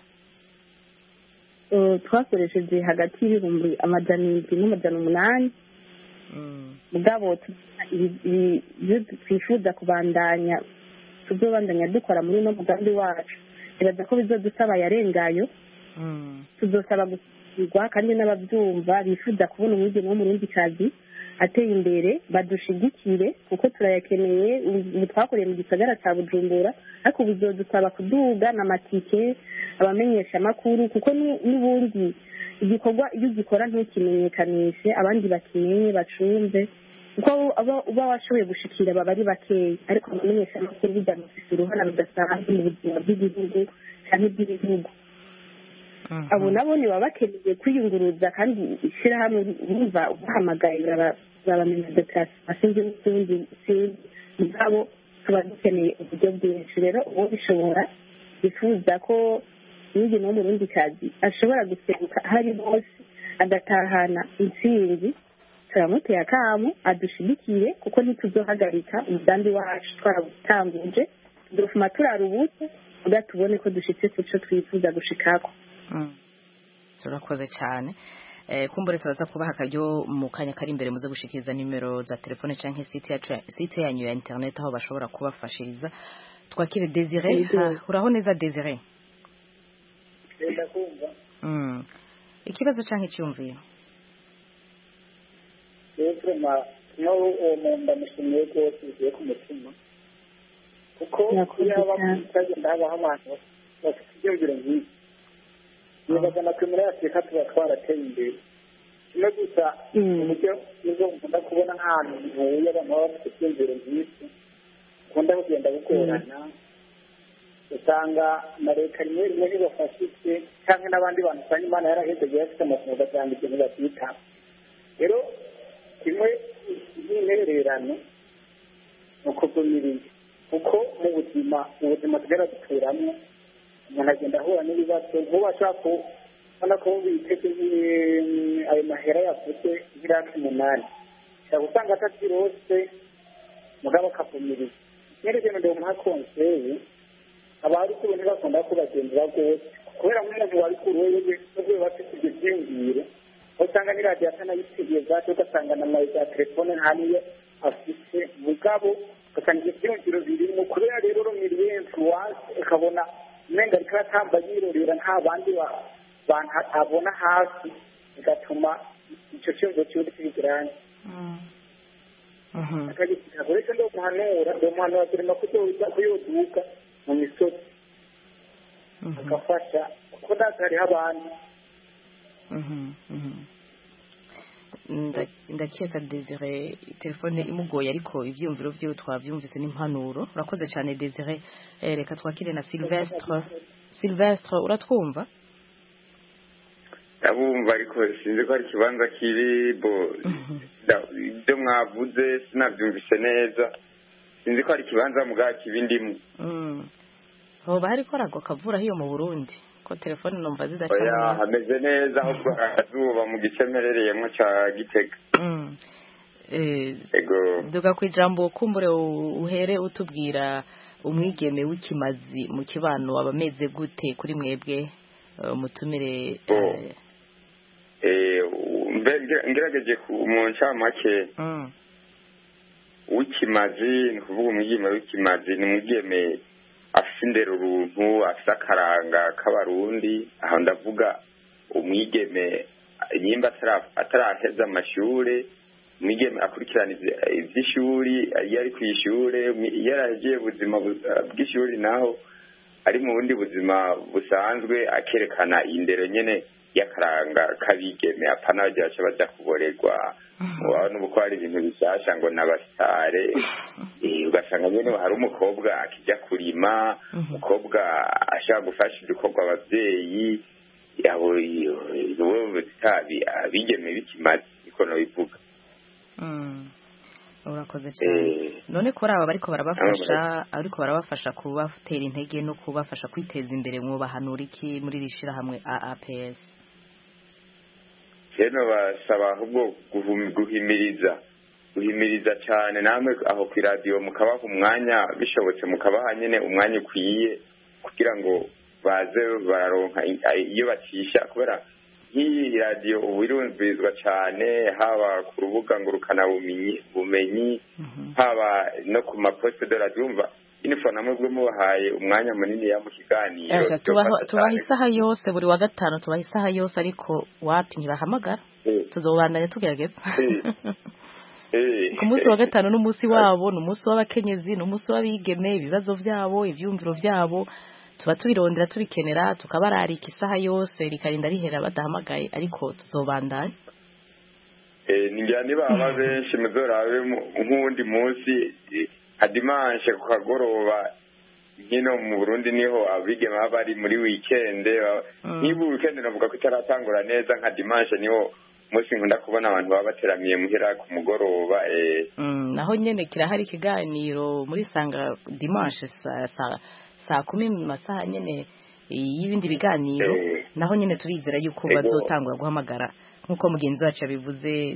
Twakoresheje hagati y'ibihumbi 700 n'amajana 800. Mugabo ibyo twifuza kubandanya tuzobandanya dukora muri no mugambi wacu, bibaza ko bizodusaba yarengayo. Tuzosaba gushyirwa kandi n'ababyumva bifuza kubona umwigeme w'umurundikazi ateye imbere badushigikire, kuko turayakeneye. Ubu twakoreye mu gisagara cya Bujumbura, ariko bizodusaba kuduga n'amatike, abamenyesha amakuru, kuko n'ubundi igikorwa iyo ugikora ntukimenyekanishe abandi bakimenye bacumve, kuko uba washoboye gushikira baba ari bakeya, ariko abamenyesha amakuru bijya mufise uruhara rudasanzwe mu buzima bw'igihugu cyangwa iby'ibihugu. Abo nabo ni baba bakeneye kwiyunguruza, kandi ishyirahamwe bumva ubahamagaye babamenya dekarasiyo n'utundi mugabo tuba dukeneye uburyo bwinshi. Rero uwo bishobora bifuza ko umwigeme w'umurundikazi ashobora guseruka hari hose agatahana intsinzi, turamuteye akamu adushigikire, kuko ntituzohagarika umugambi wacu twarawutanguje, dufuma turarubuze kugira tubone ko dushitse ku cyo twifuza gushikako. Turakoze cyane. Kumbure turaza kubaha akaryo mu kanya kari imbere muze gushikiriza nimero za telefone canke site yanyu ya internet aho bashobora kubafashiriza. Twakire Desire. Uraho neza Desire? Ikibazo canke cyumviye? ndamushimiye rwose bigiye ku mutima, kuko iyo haba kutagenda habaho abantu bafite ibyumviro nk'ibi, nibaza natwe muri Afurika tuba twarateye imbere. kimwe gusa uburyo nibwo nkunda kubona nk'ahantu ntuye abantu baba bafite ibyumviro nk'ibi ukunda kugenda bugorana, usanga na leta rimwe rimwe ntibafashije, cyangwa n'abandi bantu usanga Imana yarahejejwe bafite amafaranga ugasanga ikintu batitaho. Rero kimwe n'intererano ni ukugumiriza, kuko mu buzima tugera duturamo umuntu agenda ahura n'ibibazo. nk'ubu ashobora kubona ko biteze ayo mahera yavuze nk'iraki 8, ushobora gusanga atabyirose mugabo akavumiriza. Nyerekene ndi umuha konseye abari kuru ntibakunda ko bagenzi rwose, kubera nk'umuntu wari kuru wewe n'ubwo bafite ibyo byiyumviro, usanga n'iradiyo atanayisigiye zacu, ugasanga na mayi za telefone nta niyo afite, mugabo ugasanga ibyo byiyumviro birimo. kubera rero rumiriye influence ukabona umenga ariko atamba yirorera nta bandi bantu abona hasi, bigatuma icyo cyumviro kiba kigiranye. Akagisiga rero ndo muhanura turimo kuyoduka mu misozi agafasha, kuko hariho abantu. Ndakeka Desire telefone imugoye, ariko ibyumviro byiwe twabyumvise n'impanuro. Urakoze cyane Desire. Reka twakire na Sylvestre. Sylvestre, uratwumva? Ndabumva, ariko sinzi ko ari ikibanza kiri ibyo mwavuze sinabyumvise neza, sinzi ko ari ikibanza mugabo kibindimo. Hoba hariko rago kavura hiyo mu Burundi ko telefone numva zidacana. Hameze neza ahubwo akazuba mu gice merereyemo cya Gitega. Duga kwijambo kumbure uhere utubwira umwigeme w'ikimazi mu kibano abameze gute kuri mwebwe mutumire. Ngerageje mu ncamake w'ikimazi, ni kuvuga umwigeme w'ikimazi ni umwigeme afite indero uruntu, afite akaranga k'abarundi. aho ndavuga umwigeme nyimba ataraheza amashure, umwigeme akurikirana iby'ishuri iyo ari ku ishure, iyo yaragiye ubuzima bw'ishuri naho ari mu bundi buzima busanzwe, akerekana indero nyene y'akaranga k'abigeme, apana bagira baca baja kuborerwa n'ubu ko hari ibintu bishasha ngo n'abasitare. Ugasanga nyene hari umukobwa akijya kurima, umukobwa ashaka gufasha ibikorwa abavyeyi, yabo abigeme bikimaze niko nobivuga. Urakoze cyane. None kuri aba bariko barabafasha kubatera intege no kubafasha kwiteza imbere mwubahanura iki muri rishira hamwe AAPS? Rero basaba ahubwo guhimiriza cyane namwe aho ku radio mukabaha umwanya bishobotse mukabaha nyene umwanya ukwiye kugira ngo baze bararonka iyo bacisha kubera iyi radio ubirumvizwa cyane haba ku rubuga ngurukana bumenyi haba no ku maposte de radio umva inifo namwe bwo mubahaye umwanya munini ya mu kiganiro tubaha isaha yose buri wa gatanu tubaha isaha yose ariko wapi ntibahamagara tuzobandanya tugerageza ku munsi wa gatanu n'umunsi wabo n'umunsi w'abakenyezi n'umunsi w'abigeme ibibazo byabo ivyumviro byabo tuba tubirondera tubikenera tukabararika isaha yose rikarinda rihera badahamagaye ariko tuzobandanya ninjyane baba benshi muzorabe nk'uwundi munsi adimanche ku kagoroba nkino mu Burundi niho abigeme baba bari muri weekend niba weekend navuga ko itaratangura neza nka dimanche niho musi nkunda kubona abantu baba bateramiye muhera ku mugoroba naho nyene kirahari ikiganiro muri sanga dimanche saa 10 mu masaha nyene y'ibindi biganiro naho nyene turizera yuko bazotangura guhamagara nkuko mugenzi wacu yabivuze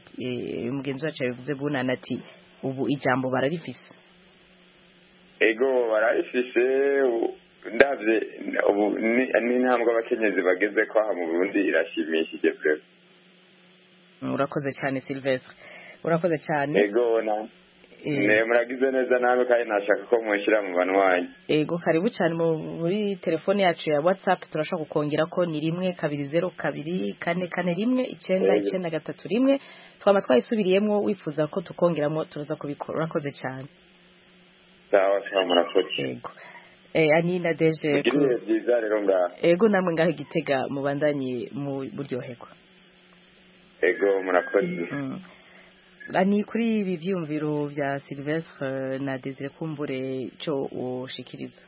bunana ati ubu ijambo bararifise ego bararifise ndavye ubu ni ntambwe abakenyezi bageze ko aha mu Burundi irashimishije pe. Urakoze cyane Sylvestre, urakoze cyane. Ego muragize neza nawe kandi nashaka ko mwishira mu banwanyi. Ego karibu cyane muri telefone yacu ya WhatsApp turashaka kukongera ko ni 12024419931 twama twayisubiriyemo wifuza ko tukongeramo turaza kubikora. Urakoze cyane. Sawa murakoze. Ego Anina Deje byiza rero ngaho. Ego namwe ngaho Gitega mubandanye mu buryoheko. Ego murakoze. Ani kuri ibi vyumviro vya Sylvestre na Desire Kumbure cyo ushikiriza.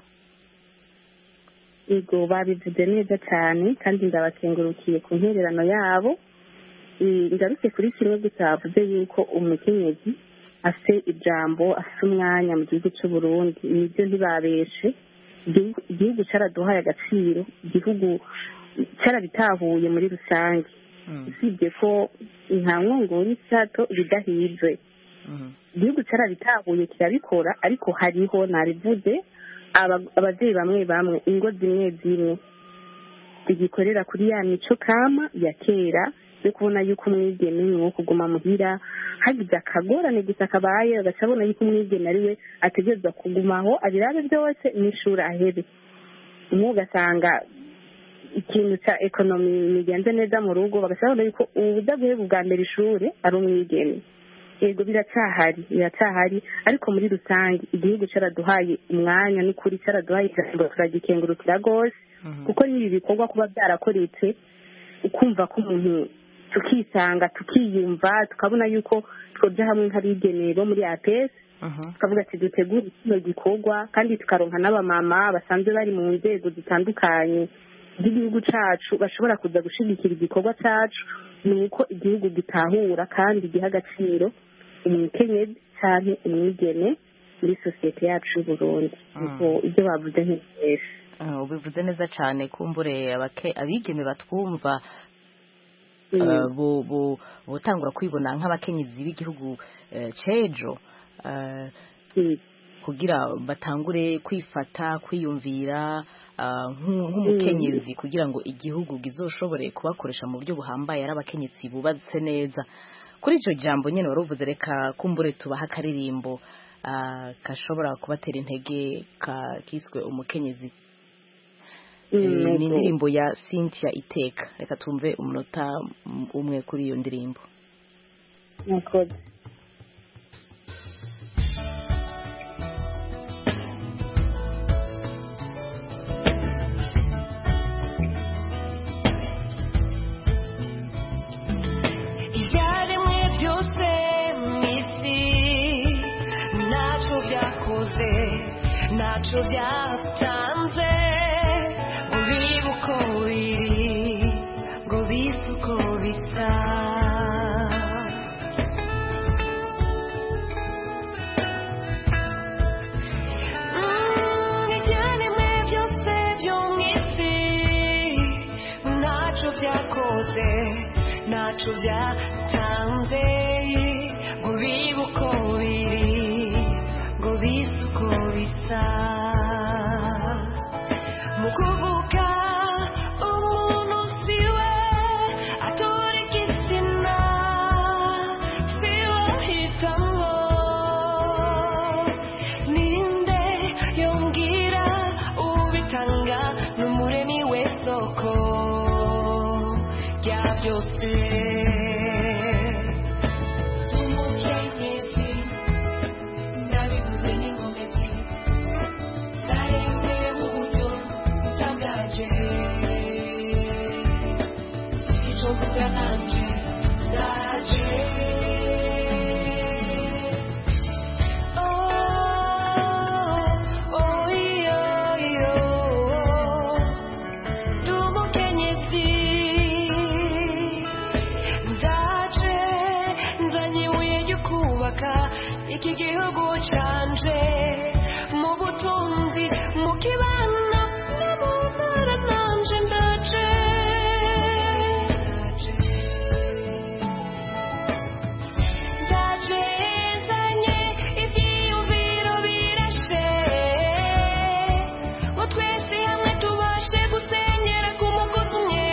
Ego babivuze neza cyane kandi ndabakengurukiye ku ntererano yabo. Ngarutse kuri kimwe gutavuze yuko umukenyezi afite ijambo afite umwanya mu gihugu cy'u Burundi nibyo ntibabeshe igihugu cyaraduhaye agaciro igihugu cyarabitahuye muri rusange usibye ko nta mwongoro isato bidahizwe igihugu cyarabitahuye kirabikora ariko hariho narivuze abavyeyi bamwe ingo zimwe zigikorera kuri ya mico kama ya kera yo kubona yuko umwigeme ni wo kuguma muhira hagize akagorane gusa kabaye agacabona yuko umwigeme ari we ategerezwa kugumaho abirabe byose n'ishuri ahebe umwe ugasanga ikintu cya ekonomi migenze neza mu rugo bagasabona yuko ubudaguheba bwa mbere ishuri ari umwigeme yego biracyahari ariko muri rusange igihugu cyaraduhaye umwanya n'ukuri cyaraduhaye ijambo turagikengurukira rwose kuko n'ibi bikorwa kuba byarakoretse ukumva ko umuntu tukisanga tukiyumva tukabona yuko twoja hamwe nk'abigeme bo muri APS tukavuga ati dutegura kino gikorwa kandi tukaronka n'abamama basanzwe bari mu nzego zitandukanye z'igihugu cacu bashobora kuza gushigikira igikorwa cacu ni uko igihugu gitahura kandi giha agaciro umukenyezi cyane umwigeme muri sosiyete yacu y'u Burundi ibyo bavuze nk'ibyeshi ubivuze neza cyane kumbure abigeme batwumva butangura kwibona nk'abakenyezi b'igihugu cejo kugira batangure kwifata kwiyumvira nk'umukenyezi kugira ngo igihugu gizoshobore kubakoresha mu buryo buhambaye ari abakenyezi bubatse neza kuri icyo jambo nyine wari uvuze reka kumbure tubaha akaririmbo gashobora kubatera intege kiswe umukenyezi ni indirimbo ya Cynthia Iteka reka tumve umunota umwe kuri iyo ndirimbo murakoze ibyaremwe byose mu isi ntacyo byakoze ntacyo byatanze bibuko biri ntacyo byatanze ngo bibe uko biri ngo bise uko bisa mu kuvuga umuntu siwe atora igitsina siwe ahitamo ninde yongera ubitanga n'umuremyi w'isoko rya byose umukenyezi ndabivuze n'inkomezi zaremwe mu buryo butangaje icyo mvuga nanje ndaje iki gihugu canje mu butunzi mu kibano no mu ntara nanje ndaje zanye ivyiyumviro birashe ngo twese hamwe tubashe gusenyera ku mugozi umwe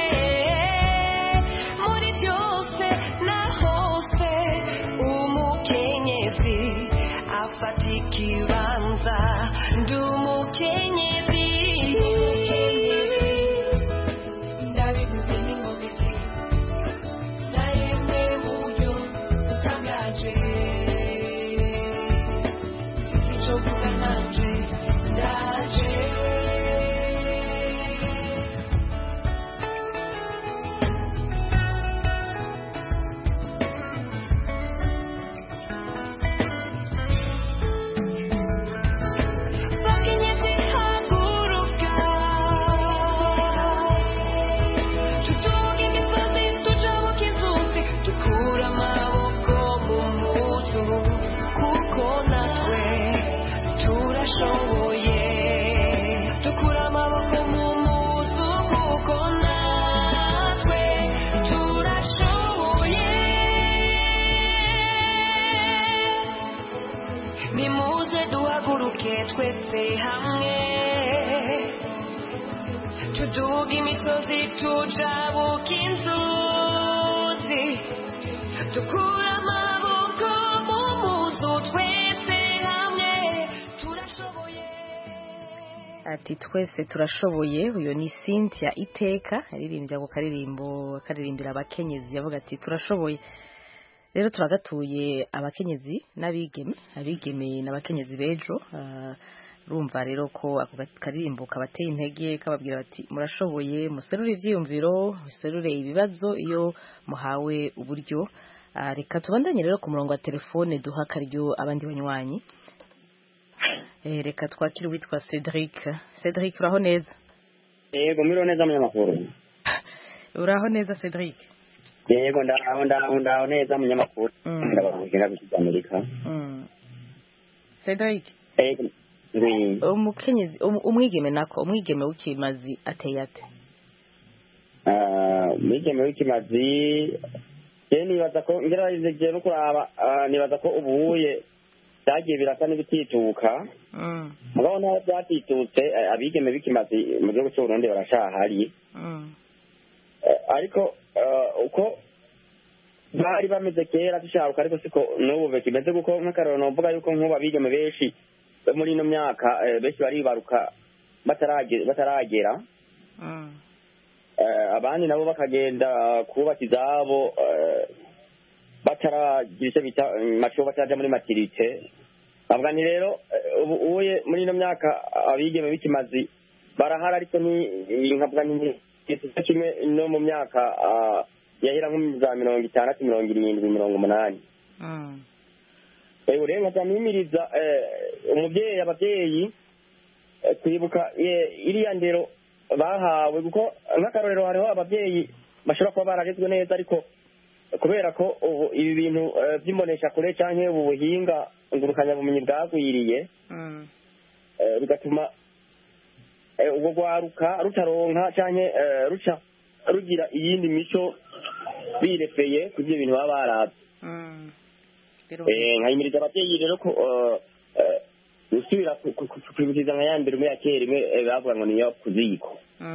muri byose na hose umukenyezi afata ikibanza ndi umukenyezi ndabivuze n'inkomezi zaremwe mu buryo butangaje icyo mvuga nanje ndaje twese hamwe tuduga imisozi tujabuka inzuzi dukura amaboko mu muzu twese hamwe turashoboye. Ati twese turashoboye. Uyo ni Cynthia Iteka aririmbya ku karirimbo karirimbira abakenyezi yavuga ati turashoboye. Rero turagatuye abakenyezi n'abigeme n'abakenyezi bejo rumva rero ko ako karirimbo kabateye intege kababwira bati murashoboye muserure ivyiyumviro muserure ibibazo iyo muhawe uburyo. Reka tubandanye rero ku murongo wa telefone duha karyo abandi banywanyi. Reka twakire witwa Cedric. Cedric uraho neza? Yego miro neza munyamakuru. Uraho neza Cedric? Yego ndaho neza munyamakuru. Ndabavugira biki Amerika. Cedric. Yego. Umukenyezi umwigeme nako umwigeme w'ikimazi ateye ate? Umwigeme w'ikimazi nibaza ko ngerageze no kuraba nibaza ko ubuye byagiye birasa n'ibitituka. Mugabo nta byatitutse abigeme bikimazi mu gihugu cy'u Burundi barashahari. Ariko uko bari bameze kera tusharuka ariko siko n'ubu bekimeze kuko nk'akarero novuga yuko nk'ubu abigeme benshi muri ino myaka benshi baribaruka bataragera. Abandi nabo bakagenda kubaka izabo bataragira icyo bita macho bataja muri maturite. Bavuga ni rero ubuye muri ino myaka abigeme bikimazi barahara ariko ni nkavuga ni kimwe no mu myaka yahera nko za 60 70 80. Rero nkazamimiriza ababyeyi kwibuka iriya ndero bahawe kuko nk'akarorero hariho ababyeyi bashobora kuba baragezwe neza ariko kubera ko ibi bintu by'imbonesha kure cyangwa ubuhinga ngurukanyabumenyi bwagwiriye bigatuma ubwo rwaruka rutaronka cyangwa ruca rugira iyindi mico birefeye kuri ibyo bintu baba barabye nkayimiriza ababyeyi rero ko gusubira kwibutiza nka ya mbere muri ya kera imwe bavuga ngo niyo ku ziko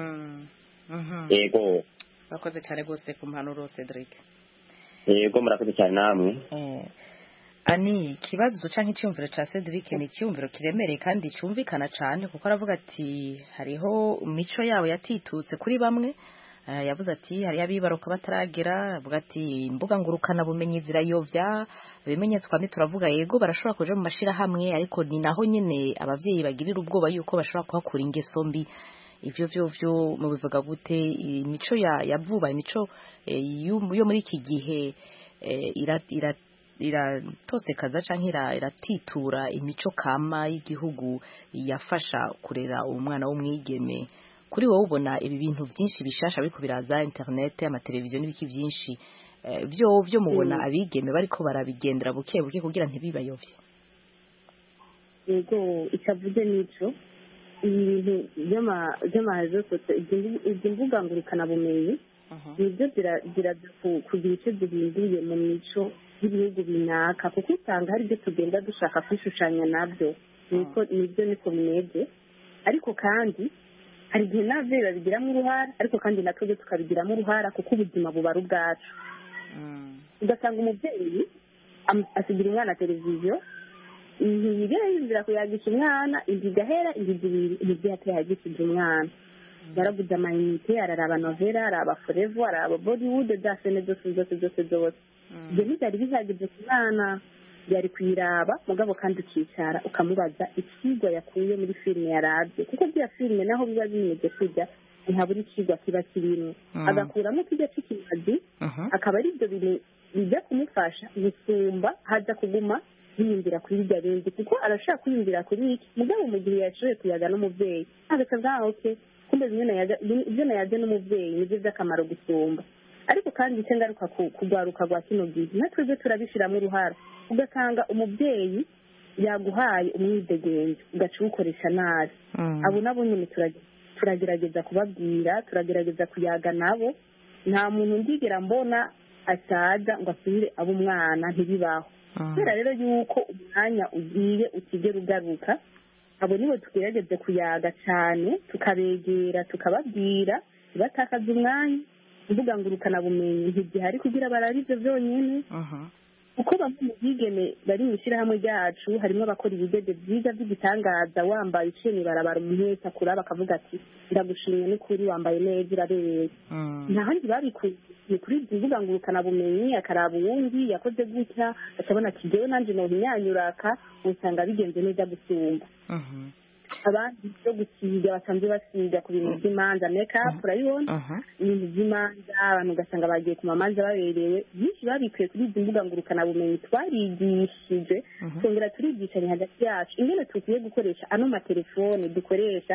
yego murakoze cyane rwose ku mpanuro Cedric. yego murakoze cyane namwe. Ani ikibazo cyangwa icyumviro cya Cedric ni icyumviro kiremereye kandi cyumvikana cyane kuko aravuga ati hariho imico yabo yatitutse kuri bamwe. Yavuze ati hariyo abibaruka bataragera, avuga ati imbuga ngurukana bumenyi zirayovya, ibimenyetso kandi turavuga yego barashobora kuja mu mashirahamwe, ariko ni naho nyene abavyeyi bagirira ubwoba yuko bashobora kuhakura ingeso mbi. Ivyo vyo mu bivuga gute imico ya vuba, imico yo muri iki gihe iratosekaza canke iratitura imico kama y'igihugu yafasha kurera umwana w'umwigeme. Kuri wowe ubona ibi bintu byinshi bishasha ariko biraza internet amateleviziyo n'ibiki byinshi byo mubona abigeme bariko barabigendera buke buke kugira ntibibayovye? Yego itavuze nico ibintu by'amazo ibyo mbuga ngurukana bumenyi nibyo kugira icyo duhinduye mu mico y'ibihugu binaka, kuko usanga hari ibyo tugenda dushaka kwishushanya nabyo niko bimeze, ariko kandi hari igihe n'ababyeyi babigiramo uruhara, ariko kandi natwe tukabigiramo uruhara kuko ubuzima buba ari ubwacu. Ugasanga umubyeyi asigira umwana televiziyo, ntiyigera yinjira kuyagisha umwana, inzu igahera, inzu ibiri, umubyeyi atayagishije umwana. Yaraguze amayinite, araraba novela, araba forever, araba Bollywood, za sene zose. Ibyo ntibyari bihagije ku mwana, byari kuyiraba mugabo kandi ukicara ukamubaza ikigwa yakuye muri filime yarabye, kuko bya filime naho biba bimeze kujya ntihabura ikigwa kiba kirimo, agakuramo kijya cy'ikimazi, akaba ari ibyo bintu bijya kumufasha gusumba haza kuguma yiyumvira kuri iryo bindi, kuko arashaka kwiyumvira kuri iki mugabo mu gihe yashoboye kuyaga n'umubyeyi agasaga oke kumbe ibyo nayaze n'umubyeyi nibyo by'akamaro gusumba. Ariko kandi icyo ngaruka kugwaruka rwa kino gihe natwe byo turabishyiramo uruhara, ugasanga umubyeyi yaguhaye umwidegenzi ugaca uwukoresha nabi. Abo nabo nyine turagerageza kubabwira, turagerageza kuyaga nabo. Nta muntu ndigera mbona asaza ngo asubire abo umwana, ntibibaho. Kubera rero yuko umwanya ugiye utigera ugaruka, abo nibo tugerageze kuyaga cyane, tukabegera tukababwira batakaza umwanya. Imbuga ngurukana bumenyi ntizihari kugira bararize byonyine, kuko bamwe mu bigeme bari mu ishyirahamwe ryacu harimo abakora ibidede byiza by'igitangaza, wambaye isheni barabara umuhetse akura bakavuga ati ndagushimye n'ukuri wambaye neza urabereye. nta handi babikuye kuri izi mbuga ngurukana bumenyi, akaraba uwundi yakoze gutya akabona ati jyewe nanjye nohinyanyuraka, usanga bigenze neza gusumba. Abandi byo gusiga basanzwe basiga ku bintu by'imanza, make-up urayibona, ibintu by'imanza abantu ugasanga bagiye ku mamanza baberewe, byinshi babikuye kuri izi mbuga ngurukana bumenyi twarigishije, twongera turigishanya hagati yacu ingene tukwiye gukoresha ano matelefone dukoresha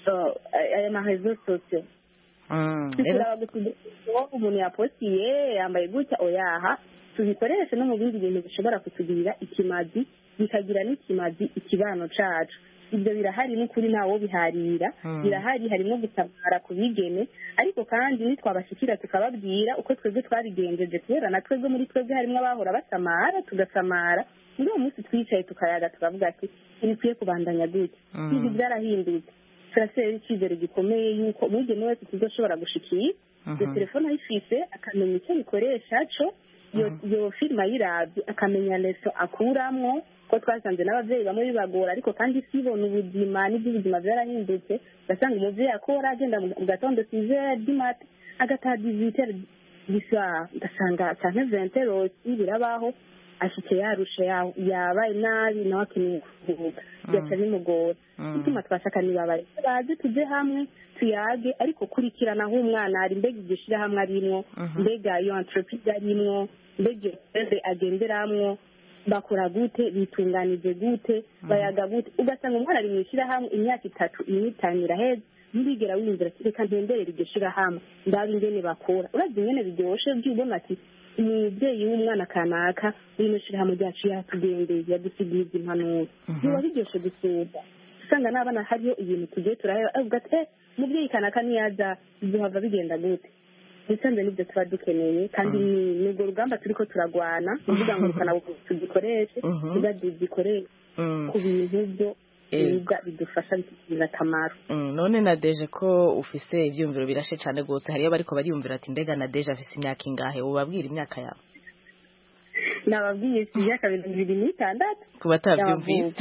aya marezo sosiyo. Tukuraba gusa umuntu yapostiye yambaye gutya oyaha, tubikoreshe no mu bindi bintu bishobora kutugirira ikimazi, bikagira n'ikimazi ikibano cacu. Ibyo birahari n'ukuri ntawo biharira, birahari, harimo gutabara ku bigeme, ariko kandi nitwabashikira tukababwira uko twebwe twabigenjeje, kubera na twebwe muri twebwe harimo abahora basamara tugasamara. Muri uwo munsi twicaye tukayaga tukavuga ati ntibikwiye kubandanya gutya, ibi byarahindutse. Turasera icyizere gikomeye yuko umwigeme wese tuzoshobora gushikira iyo telefone ayifise, akamenya icyo bikoresha co, iyo filime ayirabye akamenya leso akuramwo, ko twasanze n'abavyeyi bamwe bibagora, ariko kandi sibona ubuzima n'iby'ubuzima byarahindutse. Ugasanga umuvyeyi akora agenda mu gatondo 6h du matin agataha 18h du soir, ugasanga canke 20h birabaho, ashitse yarushe yabaye nabi nawe akeneye kuvuga, byaca bimugora. Ituma twashaka nibabaye baze tuje hamwe tuyage, ariko kurikirana aho umwana ari, mbega igishira hamwe arimwo, mbega iyo entreprise arimwo, mbega agenderamwo, bakora gute, bitunganije gute, bayaga gute. Ugasanga umwana ari mu ishyirahamwe imyaka 3 imyitanu iraheze, ntirigera wiyumvira ati reka ntemberere iryo shyirahamwe ndabe ingene bakora. Urazi ingene biryoshe by'ubona ati umubyeyi w'umwana kanaka w'ino shyirahamwe ryacu yatugendeye yadusigiye impanuro, biba biryoshe gusumba. Usanga n'abana hariyo ibintu tugiye turaheba avuga ati umubyeyi kanaka niyaza ibyo hava bigenda gute, bisanzwe n'ibyo tuba dukeneye kandi ni urwo rugamba turiko turagwana kuvuga ngo kana tugikoreshe tuba dugikoreshe ku bintu byo biga bidufasha bikugirira akamaro. None Nadeje ko ufise ivyumviro birashe cyane gose hariyo bariko bariyumvira ati mbega Nadeje afise imyaka ingahe ubabwira imyaka yawe? Nababwiye imyaka 26 ku batavyumvise.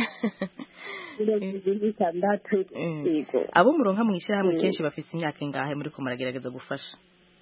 Abo muronka mwishyira hamwe kenshi bafise imyaka ingahe muri ko muragerageza gufasha?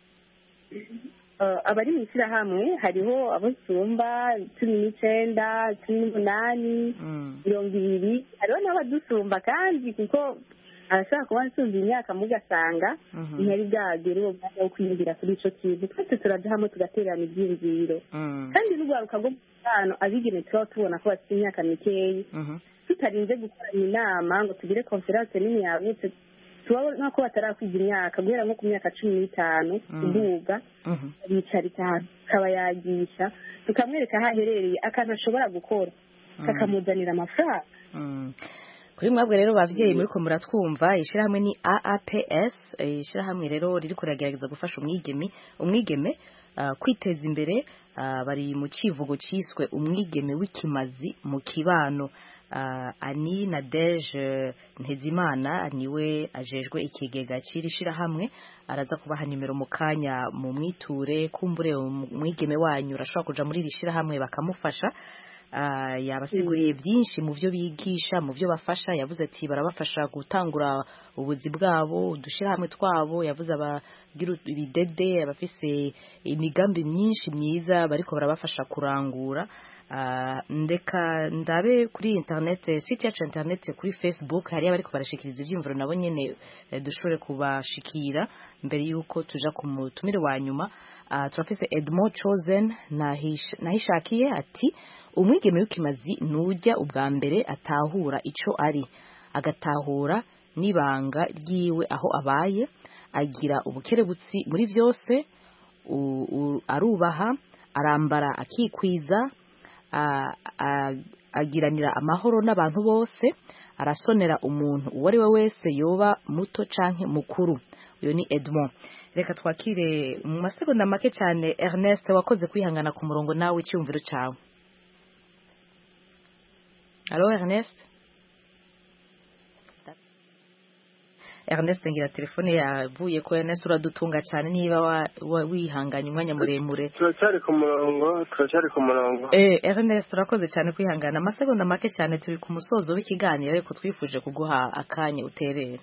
Abari mu ishyirahamwe hariho abo nsumba 19, 18, 20, hariho n'abadusumba kandi kuko arashaka kuba nsumba imyaka mugasanga ntari bwagera uwo mwanya wo kwiyumvira kuri ico kintu twese turaja hamwe tugaterana ivyiyumviro kandi n'urwaruka rwo mu abigeme tuba tubona ko bafite imyaka mikeyi tutarinze gukorana inama ngo tugire conference nini yagutse tubona ko batarakwiza imyaka guhera nko ku myaka 15 kuduga bicara cyane akaba yagisha tukamwereka aho aherereye akantu ashobora gukora kakamuzanira amafaranga. Kuri mwabwe rero bavyeyi muri ko muratwumva ishirahamwe ni AAPS ishirahamwe rero riri kuragerageza gufasha umwigeme kwiteza imbere bari mu civugo ciswe umwigeme w'ikimazi mu kibano. Ani Nadeje Ntezimana niwe ajejwe ikigega cirishira hamwe araza kubaha nimero mu kanya mu mwiture kumbure umwigeme wanyu urashobora kuja muri rishira hamwe bakamufasha. Yabasiguriye byinshi mu byo bigisha mu byo bafasha yavuze ati barabafasha gutangura ubuzi bwabo udushira hamwe twabo yavuze abagira ibidede abafise imigambi myinshi myiza bariko barabafasha kurangura. Ndeka ndabe kuri internet site yacu internet kuri Facebook hari abariko barashikiriza ivyumviro nabo nyene dushobore kubashikira mbere yuko tuja ku mutumire wa nyuma. Turafise Edmond Chosen nahishakiye ati umwigeme w'ikimazi nujya ubwa mbere atahura ico ari agatahura nibanga ryiwe aho abaye agira ubukerebutsi muri byose arubaha arambara akikwiza agiranira amahoro n'abantu bose arasonera umuntu uwo ari we wese yoba muto canke mukuru. Uyo ni Edmond. Reka twakire mu masegonda make cyane Ernest wakoze kwihangana ku murongo nawe icyumviro cyawe. Allo Ernest? Ernest ngira telefone yavuye ko Ernest uradutunga cyane niba wihanganye umwanya muremure. Turacyari ku murongo. Ernest urakoze cyane kwihangana amasegonda make cyane turi ku musozo w'ikiganiro ariko twifuje kuguha akanya uterere.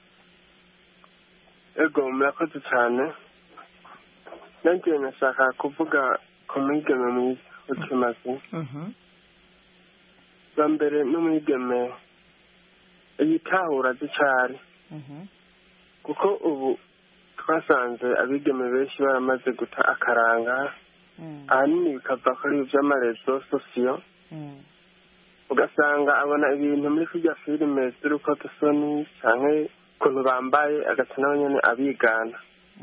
Ego murakoze cyane. Nanjye nashaka kuvuga ku mwigeme mwiza w'ikimazi. Bwa mbere n'umwigeme yitahura zicari. Kuko ubu twasanze abigeme benshi baramaze guta akaranga ahanini bikava kuri ivy'amarezo sosiyo ugasanga abona ibintu muri kurya filime z'urukozasoni canke ukuntu bambaye agasa nawe nyene abigana.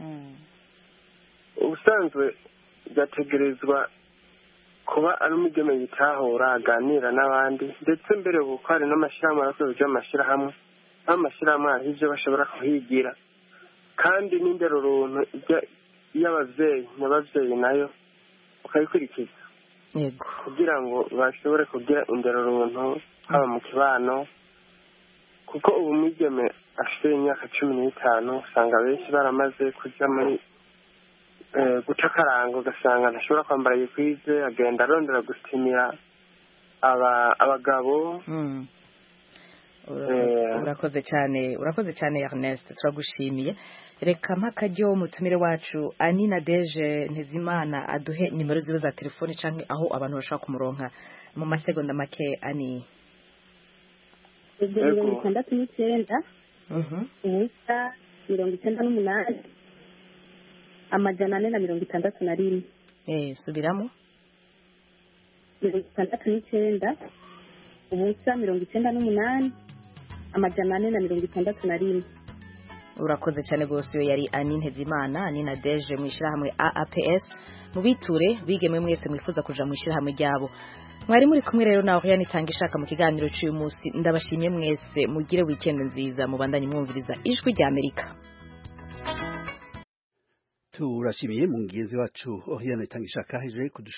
Ubusanzwe byategerezwa kuba ari umugeme yitahura aganira n'abandi ndetse mbere ubu ko hari n'amashirahamwe akoze ivy'amashirahamwe amashirahamwe hari ivyo bashobora kuhigira kandi n'indero runtu y'abavyeyi nayo ukayikurikiza kugira ngo bashobore kugira indero runtu haba mu kibano kuko ubu mwigeme afite imyaka 15 usanga benshi baramaze kuja muri guca akarango ugasanga ntashobora kwambara yikwize agenda arondera gusitimira abagabo. Urakoze cyane Ernest turagushimiye. Reka mpakajyo mutumire wacu Ani Nadeje Ntezimana aduhe nimero ziwe za telefone canke aho abantu bashaka kumuronka mu masegonda make. Ani 69 ubusa 98 amajana 461. Subiramo 69 ubusa 98 amajana 461. Urakoze cyane gose yo yari Ani Ntezimana Ani Nadeje mwishira hamwe AAPS mubiture bigeme mwese mwifuza kuja mwishira hamwe ryabo. Mwari muri kumwe rero naho yanitanga ishaka mu kiganiro cy'uyu munsi ndabashimye mwese mugire weekend nziza mubandanye mwumviriza ijwi rya Amerika. turashimiye mugenzi wacu Oriane Tangishaka heje